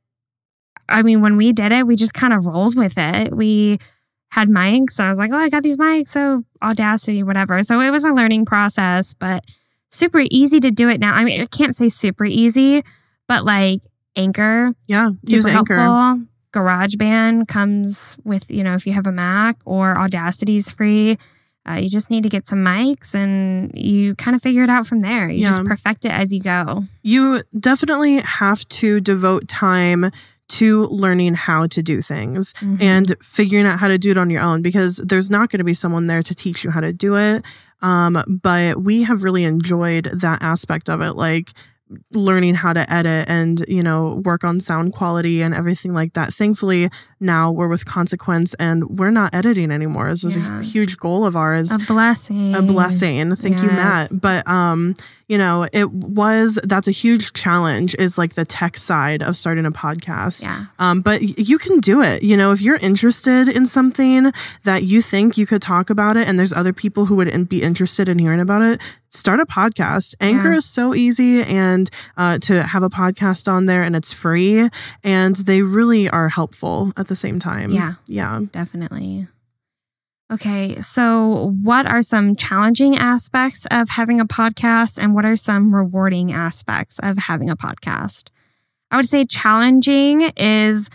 I mean, when we did it, we just kind of rolled with it. We had mics and I was like, oh, I got these mics. So Audacity, whatever. So it was a learning process, but super easy to do it now. I mean, I can't say super easy, but like Anchor. Yeah. Use Anchor. GarageBand comes with, if you have a Mac, or Audacity's free. You just need to get some mics and you kind of figure it out from there. You just perfect it as you go. You definitely have to devote time to learning how to do things and figuring out how to do it on your own, because there's not going to be someone there to teach you how to do it. But we have really enjoyed that aspect of it. Like, learning how to edit and, work on sound quality and everything like that. Thankfully, now we're with Consequence and we're not editing anymore. This is a huge goal of ours. A blessing. Thank you, Matt. But, that's a huge challenge, is like the tech side of starting a podcast. Yeah. But you can do it. If you're interested in something that you think you could talk about it and there's other people who would be interested in hearing about it, start a podcast. Anchor is so easy and to have a podcast on there, and it's free, and they really are helpful at the same time. Yeah, definitely. Okay, so what are some challenging aspects of having a podcast, and what are some rewarding aspects of having a podcast? I would say challenging is,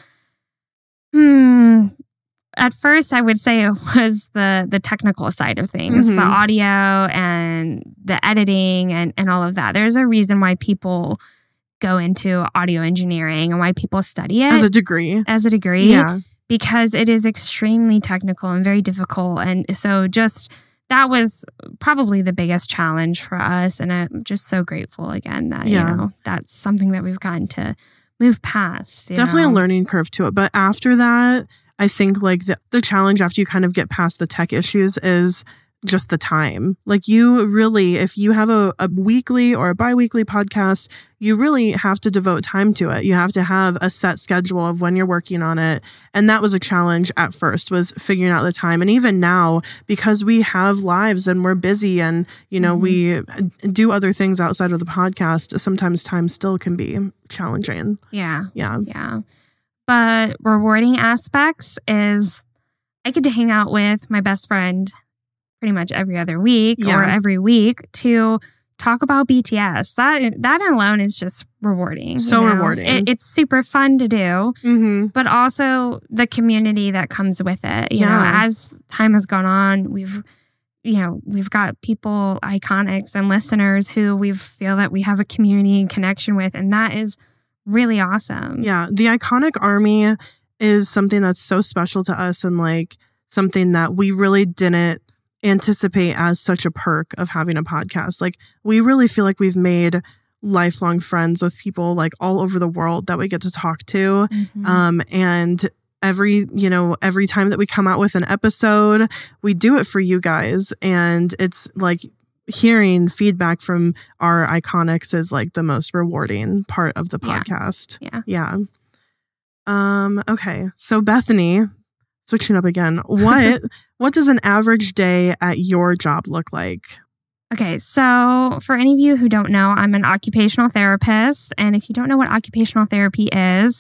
at first I would say it was the technical side of things, the audio and the editing and all of that. There's a reason why people go into audio engineering and why people study it. As a degree. Yeah. Because it is extremely technical and very difficult. And so that was probably the biggest challenge for us. And I'm just so grateful again that, that's something that we've gotten to move past. Definitely a learning curve to it. But after that, I think like the challenge after you kind of get past the tech issues is just the time. Like you really, if you have a weekly or a bi-weekly podcast, you really have to devote time to it. You have to have a set schedule of when you're working on it. And that was a challenge at first, was figuring out the time. And even now, because we have lives and we're busy and, we do other things outside of the podcast, sometimes time still can be challenging. Yeah. Yeah. But rewarding aspects is I get to hang out with my best friend pretty much every other week or every week to talk about BTS. That alone is just rewarding. So rewarding. It's super fun to do, but also the community that comes with it. You know, as time has gone on, we've got people, iconics and listeners who we feel that we have a community and connection with, and that is really awesome. Yeah, the Iconic Army is something that's so special to us, and like something that we really didn't anticipate as such a perk of having a podcast. Like we really feel like we've made lifelong friends with people like all over the world that we get to talk to. And every time that we come out with an episode, we do it for you guys. And it's like hearing feedback from our iconics is like the most rewarding part of the podcast. Yeah. Okay. So Bethany, switching up again, what does an average day at your job look like? Okay, so for any of you who don't know, I'm an occupational therapist. And if you don't know what occupational therapy is,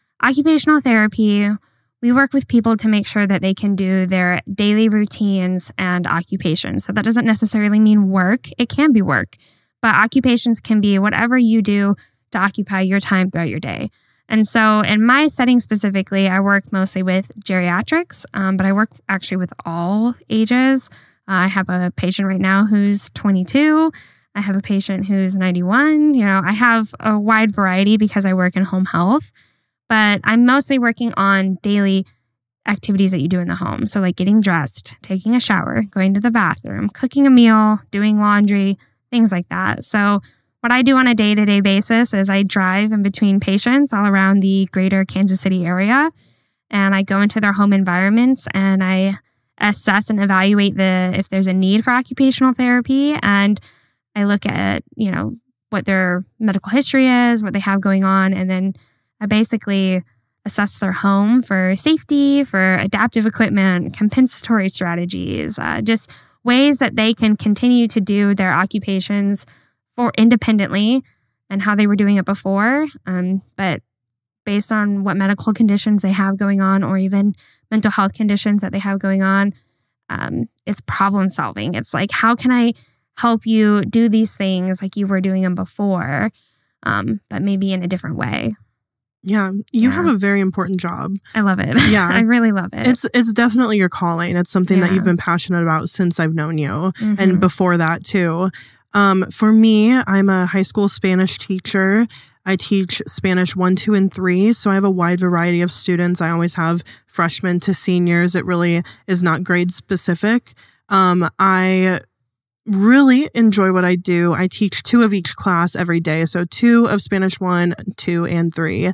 we work with people to make sure that they can do their daily routines and occupations. So that doesn't necessarily mean work. It can be work, but occupations can be whatever you do to occupy your time throughout your day. And so in my setting specifically, I work mostly with geriatrics, but I work actually with all ages. I have a patient right now who's 22. I have a patient who's 91. I have a wide variety because I work in home health, but I'm mostly working on daily activities that you do in the home. So like getting dressed, taking a shower, going to the bathroom, cooking a meal, doing laundry, things like that. So what I do on a day-to-day basis is I drive in between patients all around the greater Kansas City area, and I go into their home environments and I assess and evaluate if there's a need for occupational therapy, and I look at, what their medical history is, what they have going on, and then I basically assess their home for safety, for adaptive equipment, compensatory strategies, just ways that they can continue to do their occupations or independently and how they were doing it before, but based on what medical conditions they have going on or even mental health conditions that they have going on, it's problem solving. It's like, how can I help you do these things like you were doing them before, but maybe in a different way? Yeah, you have a very important job. I love it. Yeah. I really love it. It's definitely your calling. It's something that you've been passionate about since I've known you, and before that too. For me, I'm a high school Spanish teacher. I teach Spanish 1, 2, and 3. So I have a wide variety of students. I always have freshmen to seniors. It really is not grade specific. I really enjoy what I do. I teach 2 of each class every day. So 2 of Spanish 1, 2, and 3.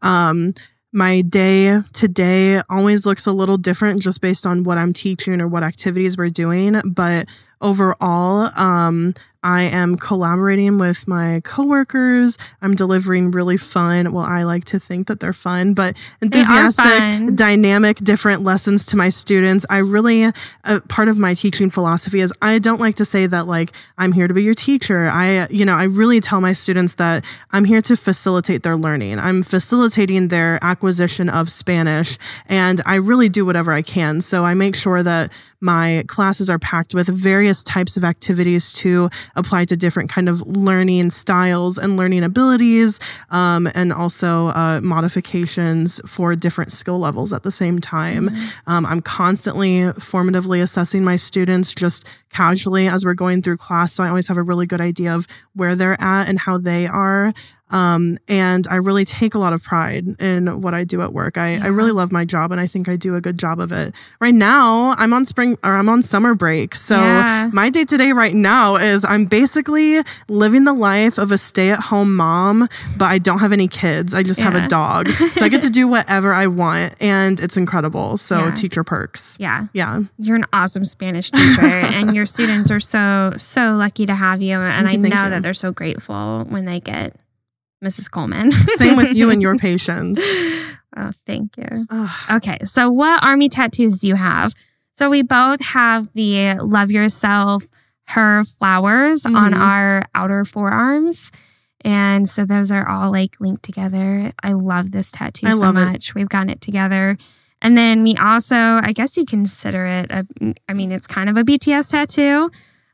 My day to day always looks a little different just based on what I'm teaching or what activities we're doing. But overall, I am collaborating with my coworkers. I'm delivering really fun. Well, I like to think that they're fun, but enthusiastic, dynamic, different lessons to my students. I really, part of my teaching philosophy is I don't like to say that like, I'm here to be your teacher. I really tell my students that I'm here to facilitate their learning. I'm facilitating their acquisition of Spanish, and I really do whatever I can. So I make sure that my classes are packed with various types of activities to apply to different kind of learning styles and learning abilities, and also modifications for different skill levels at the same time. I'm constantly formatively assessing my students just casually as we're going through class. So I always have a really good idea of where they're at and how they are. And I really take a lot of pride in what I do at work. I really love my job, and I think I do a good job of it. Right now, I'm on summer break. So my day to day right now is I'm basically living the life of a stay-at-home mom, but I don't have any kids. I just have a dog. So I get to do whatever I want, and it's incredible. So teacher perks. Yeah. You're an awesome Spanish teacher, and your students are so lucky to have you. And I know that they're so grateful when they get Mrs. Coleman. Same with you and your patience. Oh, thank you. Okay, so what Army tattoos do you have? So we both have the Love Yourself, her flowers on our outer forearms. And so those are all like linked together. I love this tattoo so much. We've gotten it together. And then we also, I guess you consider it, it's kind of a BTS tattoo.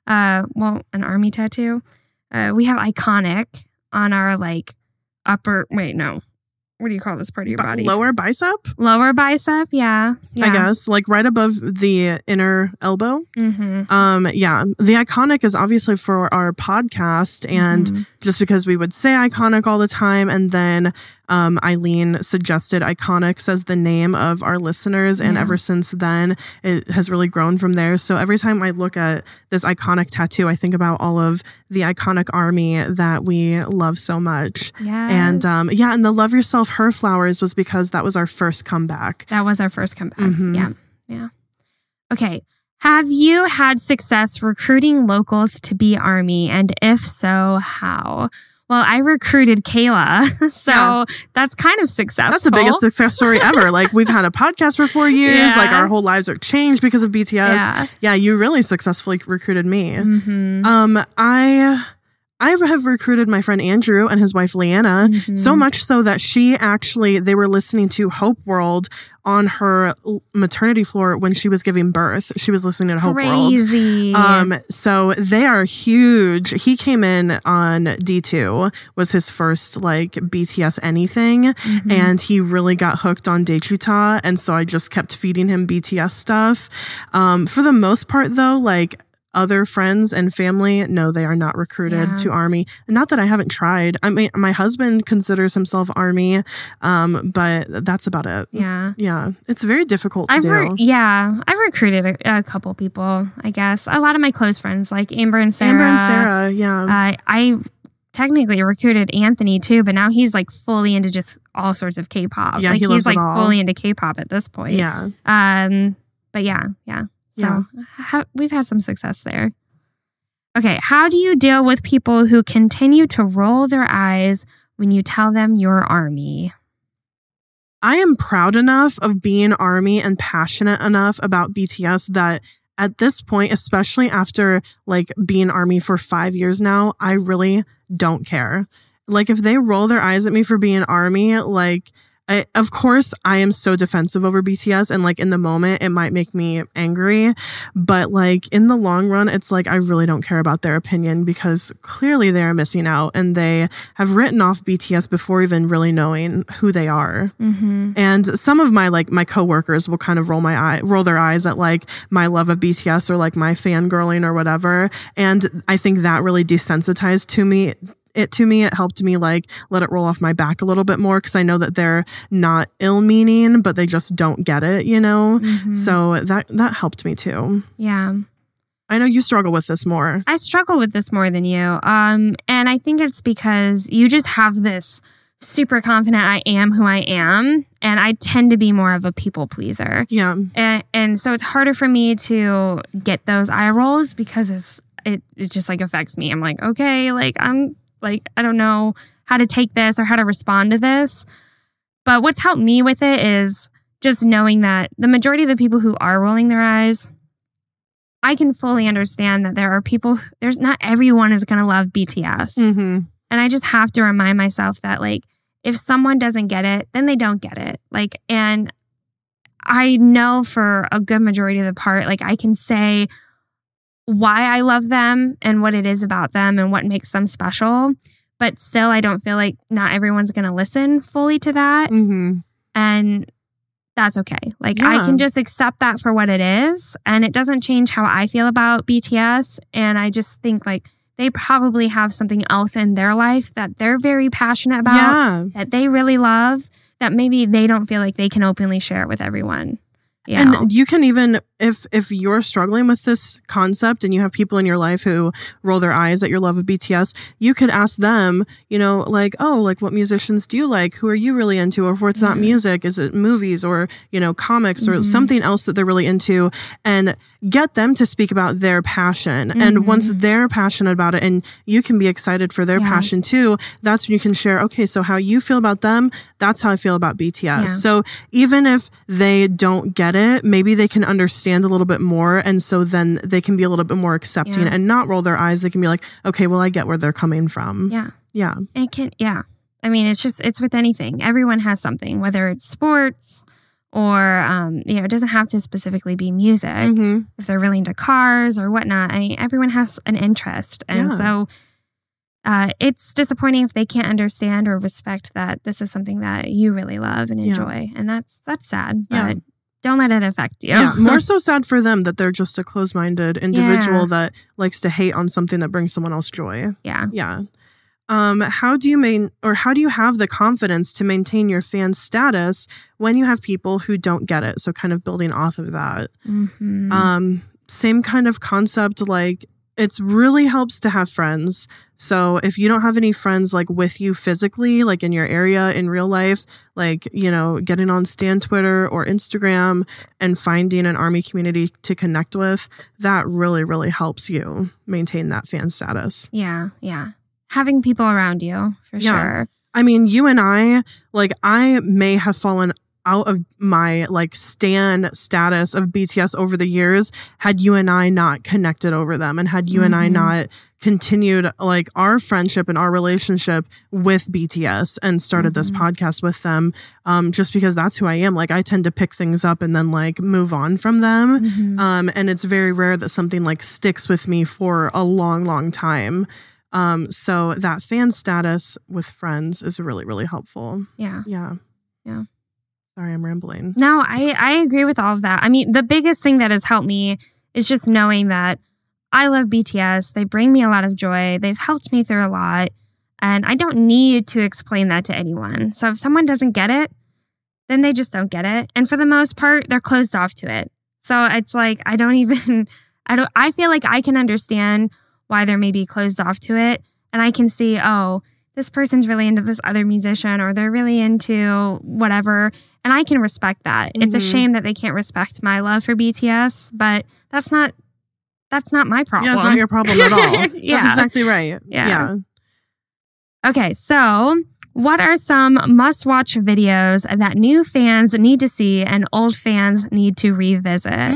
An Army tattoo. We have Iconic on our upper, what do you call this part of your body? Lower bicep? Lower bicep, yeah. I guess, right above the inner elbow. The Iconic is obviously for our podcast, and just because we would say Iconic all the time, and then Eileen suggested Iconics as the name of our listeners, and ever since then, it has really grown from there. So every time I look at this Iconic tattoo, I think about all of the iconic Army that we love so much. And the Love Yourself, Her Flowers was because that was our first comeback. That was our first comeback. Yeah. Okay. Have you had success recruiting locals to be Army? And if so, how? Well, I recruited Kayla, so that's kind of successful. That's the biggest success story ever. We've had a podcast for 4 years. Our whole lives are changed because of BTS. Yeah, you really successfully recruited me. I have recruited my friend Andrew and his wife Leanna, so much so that they were listening to Hope World on her maternity floor when she was giving birth. She was listening to Hope World. So they are huge. He came in on D2, was his first BTS anything, and he really got hooked on Daechwita, and so I just kept feeding him BTS stuff. For the most part though, other friends and family, no, they are not recruited to Army. Not that I haven't tried. I mean, my husband considers himself Army, but that's about it. Yeah. It's very difficult to do. I've recruited a couple people, I guess. A lot of my close friends, like Amber and Sarah. I technically recruited Anthony too, but now he's fully into just all sorts of K-pop. Yeah, he's fully into K-pop at this point. Yeah. But yeah. So we've had some success there. Okay, how do you deal with people who continue to roll their eyes when you tell them you're Army? I am proud enough of being Army and passionate enough about BTS that at this point, especially after being Army for 5 years now, I really don't care. If they roll their eyes at me for being Army, of course, I am so defensive over BTS, and in the moment, it might make me angry. But in the long run, it's I really don't care about their opinion because clearly they are missing out, and they have written off BTS before even really knowing who they are. And some of my my coworkers will kind of roll their eyes at my love of BTS or my fangirling or whatever. And I think that really desensitized it helped me let it roll off my back a little bit more because I know that they're not ill-meaning, but they just don't get it, So that helped me too. Yeah. I know you struggle with this more. I struggle with this more than you. And I think it's because you just have this super confident I am who I am. And I tend to be more of a people pleaser. Yeah. And so it's harder for me to get those eye rolls because it just like affects me. I'm like, okay, like I'm like, I don't know how to take this or how to respond to this. But what's helped me with it is just knowing that the majority of the people who are rolling their eyes, I can fully understand that there are people, not everyone is going to love BTS. Mm-hmm. And I just have to remind myself that like, if someone doesn't get it, then they don't get it. Like, and I know for a good majority of the part, like I can say why I love them and what it is about them and what makes them special. But still, I don't feel like not everyone's going to listen fully to that. Mm-hmm. And that's okay. Like I can just accept that for what it is. And it doesn't change how I feel about BTS. And I just think like they probably have something else in their life that they're very passionate about, that they really love, that maybe they don't feel like they can openly share with everyone. Yeah. And you can even, if you're struggling with this concept and you have people in your life who roll their eyes at your love of BTS, you could ask them, you know, like, oh, like what musicians do you like? Who are you really into? Or if it's not music, is it movies or, you know, comics or something else that they're really into? And get them to speak about their passion. And once they're passionate about it and you can be excited for their passion too, that's when you can share, okay, so how you feel about them, that's how I feel about BTS. Yeah. So even if they don't get it, maybe they can understand a little bit more. And so then they can be a little bit more accepting and not roll their eyes. They can be like, okay, well, I get where they're coming from. Yeah. Yeah. I mean, it's with anything. Everyone has something, whether it's sports or, you know, it doesn't have to specifically be music. If they're really into cars or whatnot, everyone has an interest. And so it's disappointing if they can't understand or respect that this is something that you really love and enjoy. And that's sad, but don't let it affect you. Yeah, more so sad for them that they're just a closed-minded individual that likes to hate on something that brings someone else joy. Yeah. Yeah. How do you have the confidence to maintain your fan status when you have people who don't get it? So kind of building off of that. Same kind of concept, like it really helps to have friends. So if you don't have any friends like with you physically, like in your area in real life, like, you know, getting on Stan Twitter or Instagram and finding an ARMY community to connect with, that really, really helps you maintain that fan status. Yeah. Yeah. Having people around you for sure. I mean, you and I may have fallen out of my like stan status of BTS over the years had you and I not connected over them and had you and I not continued like our friendship and our relationship with BTS and started this podcast with them, just because that's who I am. Like I tend to pick things up and then like move on from them. And it's very rare that something like sticks with me for a long, long time. So that fan status with friends is really, really helpful. Yeah. Yeah. Yeah. Sorry, I'm rambling. No, I agree with all of that. I mean, the biggest thing that has helped me is just knowing that I love BTS. They bring me a lot of joy. They've helped me through a lot. And I don't need to explain that to anyone. So if someone doesn't get it, then they just don't get it. And for the most part, they're closed off to it. So it's like, I feel like I can understand why they're maybe closed off to it. And I can see, oh, this person's really into this other musician or they're really into whatever. And I can respect that. It's a shame that they can't respect my love for BTS, but that's not my problem. Yeah, it's not your problem at all. That's exactly right. Yeah. Okay, so what are some must-watch videos that new fans need to see and old fans need to revisit?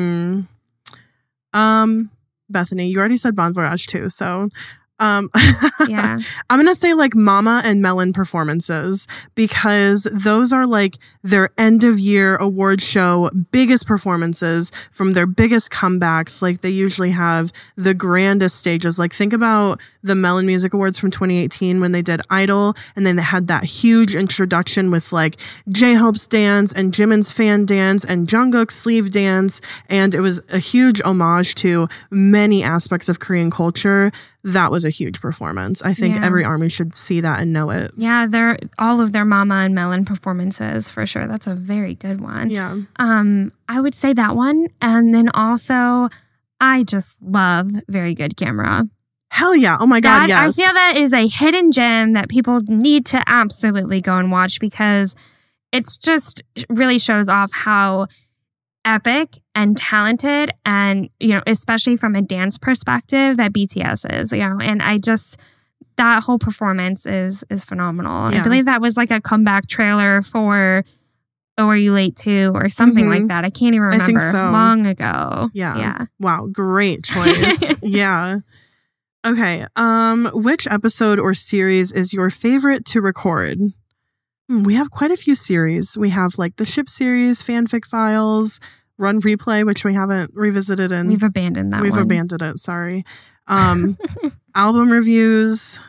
Bethany, you already said Bon Voyage too, so Yeah. I'm going to say like Mama and Melon performances because those are like their end of year award show biggest performances from their biggest comebacks. Like they usually have the grandest stages. Like think about the Melon Music Awards from 2018 when they did Idol and then they had that huge introduction with like J-Hope's dance and Jimin's fan dance and Jungkook's sleeve dance. And it was a huge homage to many aspects of Korean culture. That was a huge performance. I think every ARMY should see that and know it. Yeah, they're all of their Mama and Melon performances for sure. That's a very good one. Yeah. I would say that one. And then also I just love Very Good Camera. Hell yeah. Oh my God, yes. I feel that is a hidden gem that people need to absolutely go and watch because it's just really shows off how epic and talented and, especially from a dance perspective that BTS is, and that whole performance is phenomenal. Yeah. I believe that was like a comeback trailer for Oh, Are You Late Too or something like that. I can't even remember. I think so. Long ago. Yeah. Wow. Great choice. Yeah. Okay. Which episode or series is your favorite to record? We have quite a few series. We have like the Ship series, Fanfic Files, Run Replay, which we haven't revisited in. We've abandoned that. We've abandoned it. Sorry. Album reviews.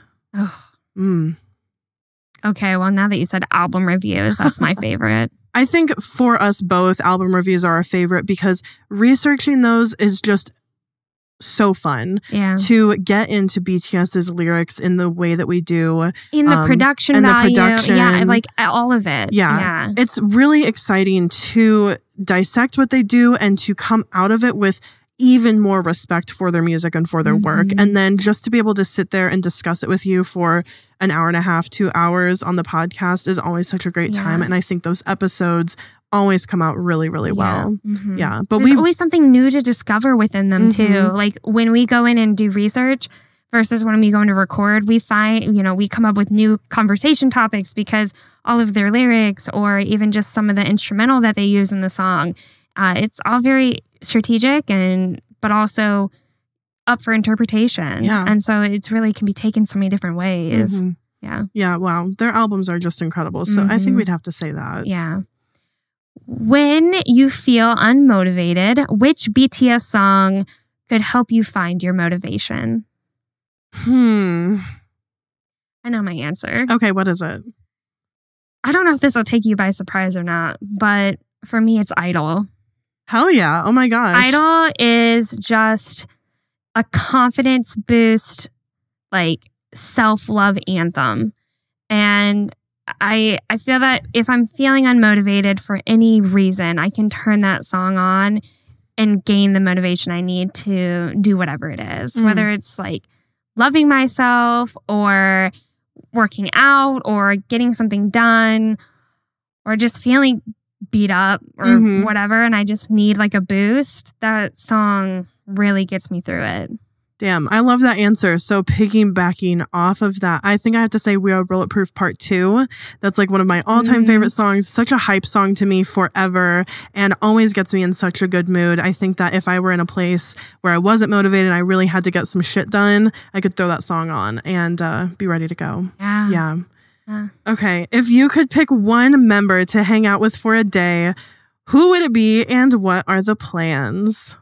Okay. Well, now that you said album reviews, that's my favorite. I think for us both, album reviews are our favorite because researching those is just so fun to get into BTS's lyrics in the way that we do. In the production value. Yeah, like all of it. Yeah. It's really exciting to dissect what they do and to come out of it with even more respect for their music and for their work. And then just to be able to sit there and discuss it with you for an hour and a half, 2 hours on the podcast is always such a great time. And I think those episodes always come out really, really well. Yeah. But there's always something new to discover within them too. Like when we go in and do research versus when we go in to record, we find, we come up with new conversation topics because all of their lyrics or even just some of the instrumental that they use in the song, it's all very strategic but also up for interpretation. Yeah. And so it's really can be taken so many different ways. Yeah. Yeah. Wow. Their albums are just incredible. So I think we'd have to say that. Yeah. When you feel unmotivated, which BTS song could help you find your motivation? I know my answer. Okay, what is it? I don't know if this will take you by surprise or not, but for me, it's Idol. Hell yeah. Oh my gosh. Idol is just a confidence boost, like self-love anthem. And I feel that if I'm feeling unmotivated for any reason, I can turn that song on and gain the motivation I need to do whatever it is, whether it's like loving myself or working out or getting something done or just feeling beat up or whatever. And I just need like a boost. That song really gets me through it. Damn, I love that answer. So piggybacking off of that, I think I have to say We Are Bulletproof Part 2. That's like one of my all-time favorite songs. Such a hype song to me forever and always gets me in such a good mood. I think that if I were in a place where I wasn't motivated and I really had to get some shit done, I could throw that song on and be ready to go. Yeah. Okay, if you could pick one member to hang out with for a day, who would it be and what are the plans?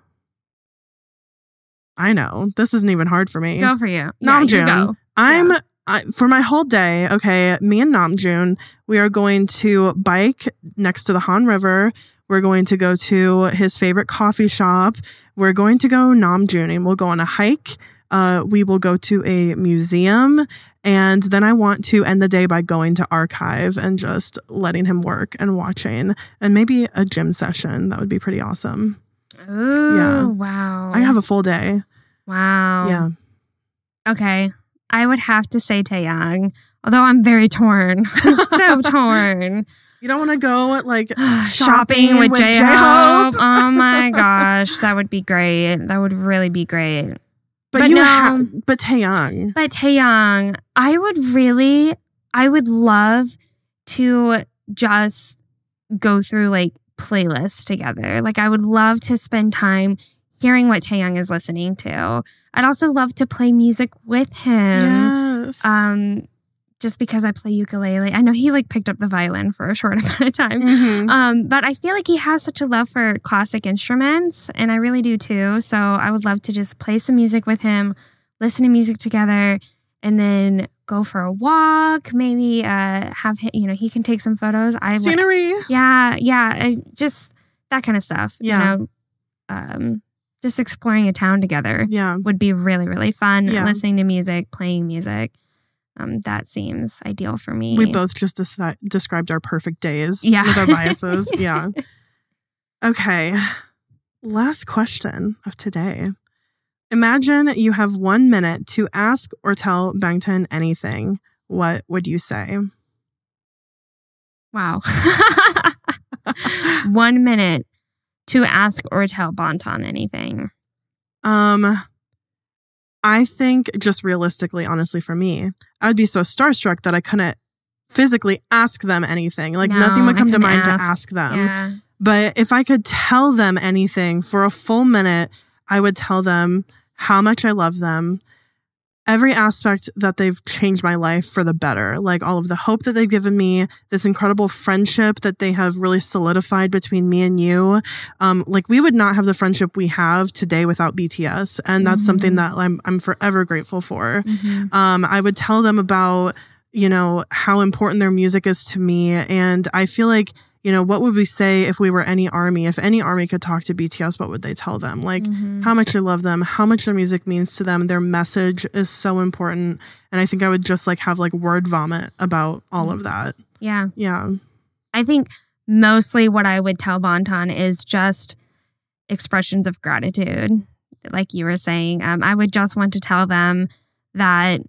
I know. This isn't even hard for me. Go for you. Namjoon. For my whole day, okay, me and Namjoon, we are going to bike next to the Han River. We're going to go to his favorite coffee shop. We're going to go Namjooning. We'll go on a hike. We will go to a museum. And then I want to end the day by going to Archive and just letting him work and watching. And maybe a gym session. That would be pretty awesome. Ooh, wow. I have a full day. Wow. Yeah. Okay. I would have to say Taeyang, although I'm very torn. I'm so torn. You don't want to go like shopping with J-Hope? Oh my gosh. That would be great. That would really be great. But Taeyang. But Taeyang, I would love to just go through like playlists together. Like I would love to spend time hearing what Taeyang is listening to. I'd also love to play music with him. Yes. Just because I play ukulele. I know he like picked up the violin for a short amount of time. But I feel like he has such a love for classic instruments and I really do too. So I would love to just play some music with him, listen to music together, and then go for a walk. Maybe have him, he can take some photos. Scenery. Just that kind of stuff. Just exploring a town together. Would be really, really fun. Listening to music, playing music. That seems ideal for me. We both just described our perfect days with our biases. Okay. Last question of today. Imagine you have 1 minute to ask or tell Bangtan anything. What would you say? Wow. 1 minute to ask or tell Bangtan anything. I think just realistically, honestly, for me, I would be so starstruck that I couldn't physically ask them anything. Like nothing would come to mind to ask them. Yeah. But if I could tell them anything for a full minute, I would tell them how much I love them, every aspect that they've changed my life for the better, like all of the hope that they've given me, this incredible friendship that they have really solidified between me and you. Like we would not have the friendship we have today without BTS. And that's something that I'm forever grateful for. I would tell them about, you know, how important their music is to me. And I feel like, you know, what would we say if we were any army? If any army could talk to BTS, what would they tell them? Like how much I love them, how much their music means to them. Their message is so important. And I think I would just like have like word vomit about all of that. Yeah. Yeah. I think mostly what I would tell Bangtan is just expressions of gratitude. Like you were saying, I would just want to tell them that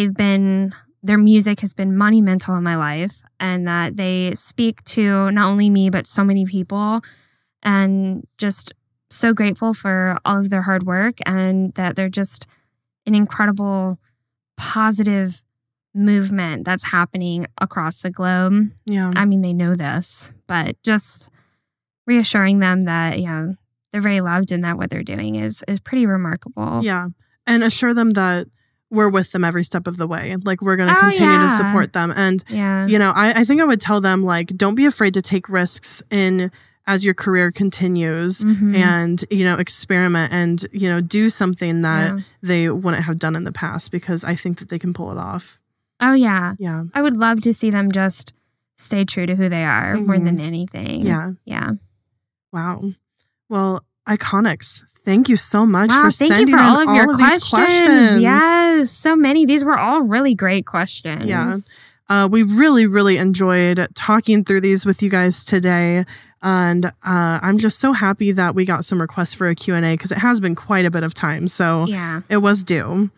their music has been monumental in my life and that they speak to not only me, but so many people, and just so grateful for all of their hard work and that they're just an incredible positive movement that's happening across the globe. Yeah. I mean, they know this, but just reassuring them that, yeah, they're very loved and that what they're doing is pretty remarkable. Yeah. And assure them that we're with them every step of the way. Like we're going to continue to support them. And, you know, I think I would tell them like, don't be afraid to take risks as your career continues and, you know, experiment and, you know, do something that they wouldn't have done in the past, because I think that they can pull it off. Oh, yeah. Yeah. I would love to see them just stay true to who they are more than anything. Yeah. Yeah. Wow. Well, Iconics, thank you so much for sending you for all of your questions. Yes, so many. These were all really great questions. Yeah. We really, really enjoyed talking through these with you guys today. And I'm just so happy that we got some requests for a Q&A, because it has been quite a bit of time. So it was due.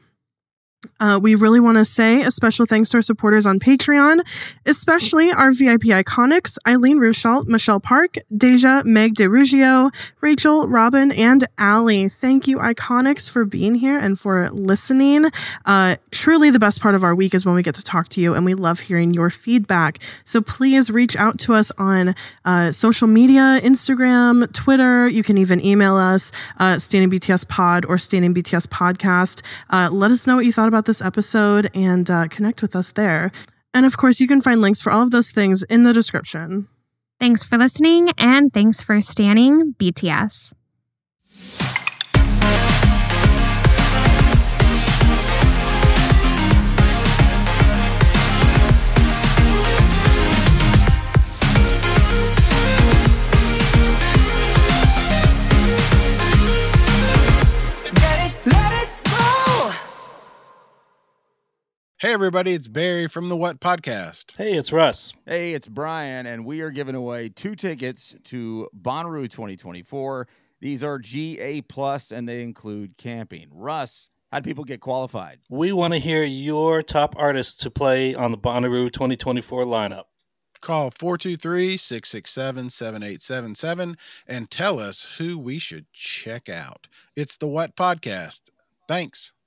We really want to say a special thanks to our supporters on Patreon, especially our VIP Iconics, Eileen Ruschalt, Michelle Park, Deja, Meg DeRugio, Rachel, Robin, and Allie. Thank you, Iconics, for being here and for listening. Truly the best part of our week is when we get to talk to you, and we love hearing your feedback. So please reach out to us on social media, Instagram, Twitter. You can even email us, Standing BTS Pod or Standing BTS Podcast. Let us know what you thought about this episode and connect with us there. And of course, you can find links for all of those things in the description. Thanks for listening, and thanks for standing BTS. Hey everybody, it's Barry from the What Podcast. Hey, it's Russ. Hey, it's Brian, and we are giving away 2 tickets to Bonnaroo 2024. These are GA+, and they include camping. Russ, how do people get qualified? We want to hear your top artists to play on the Bonnaroo 2024 lineup. Call 423-667-7877 and tell us who we should check out. It's the What Podcast. Thanks.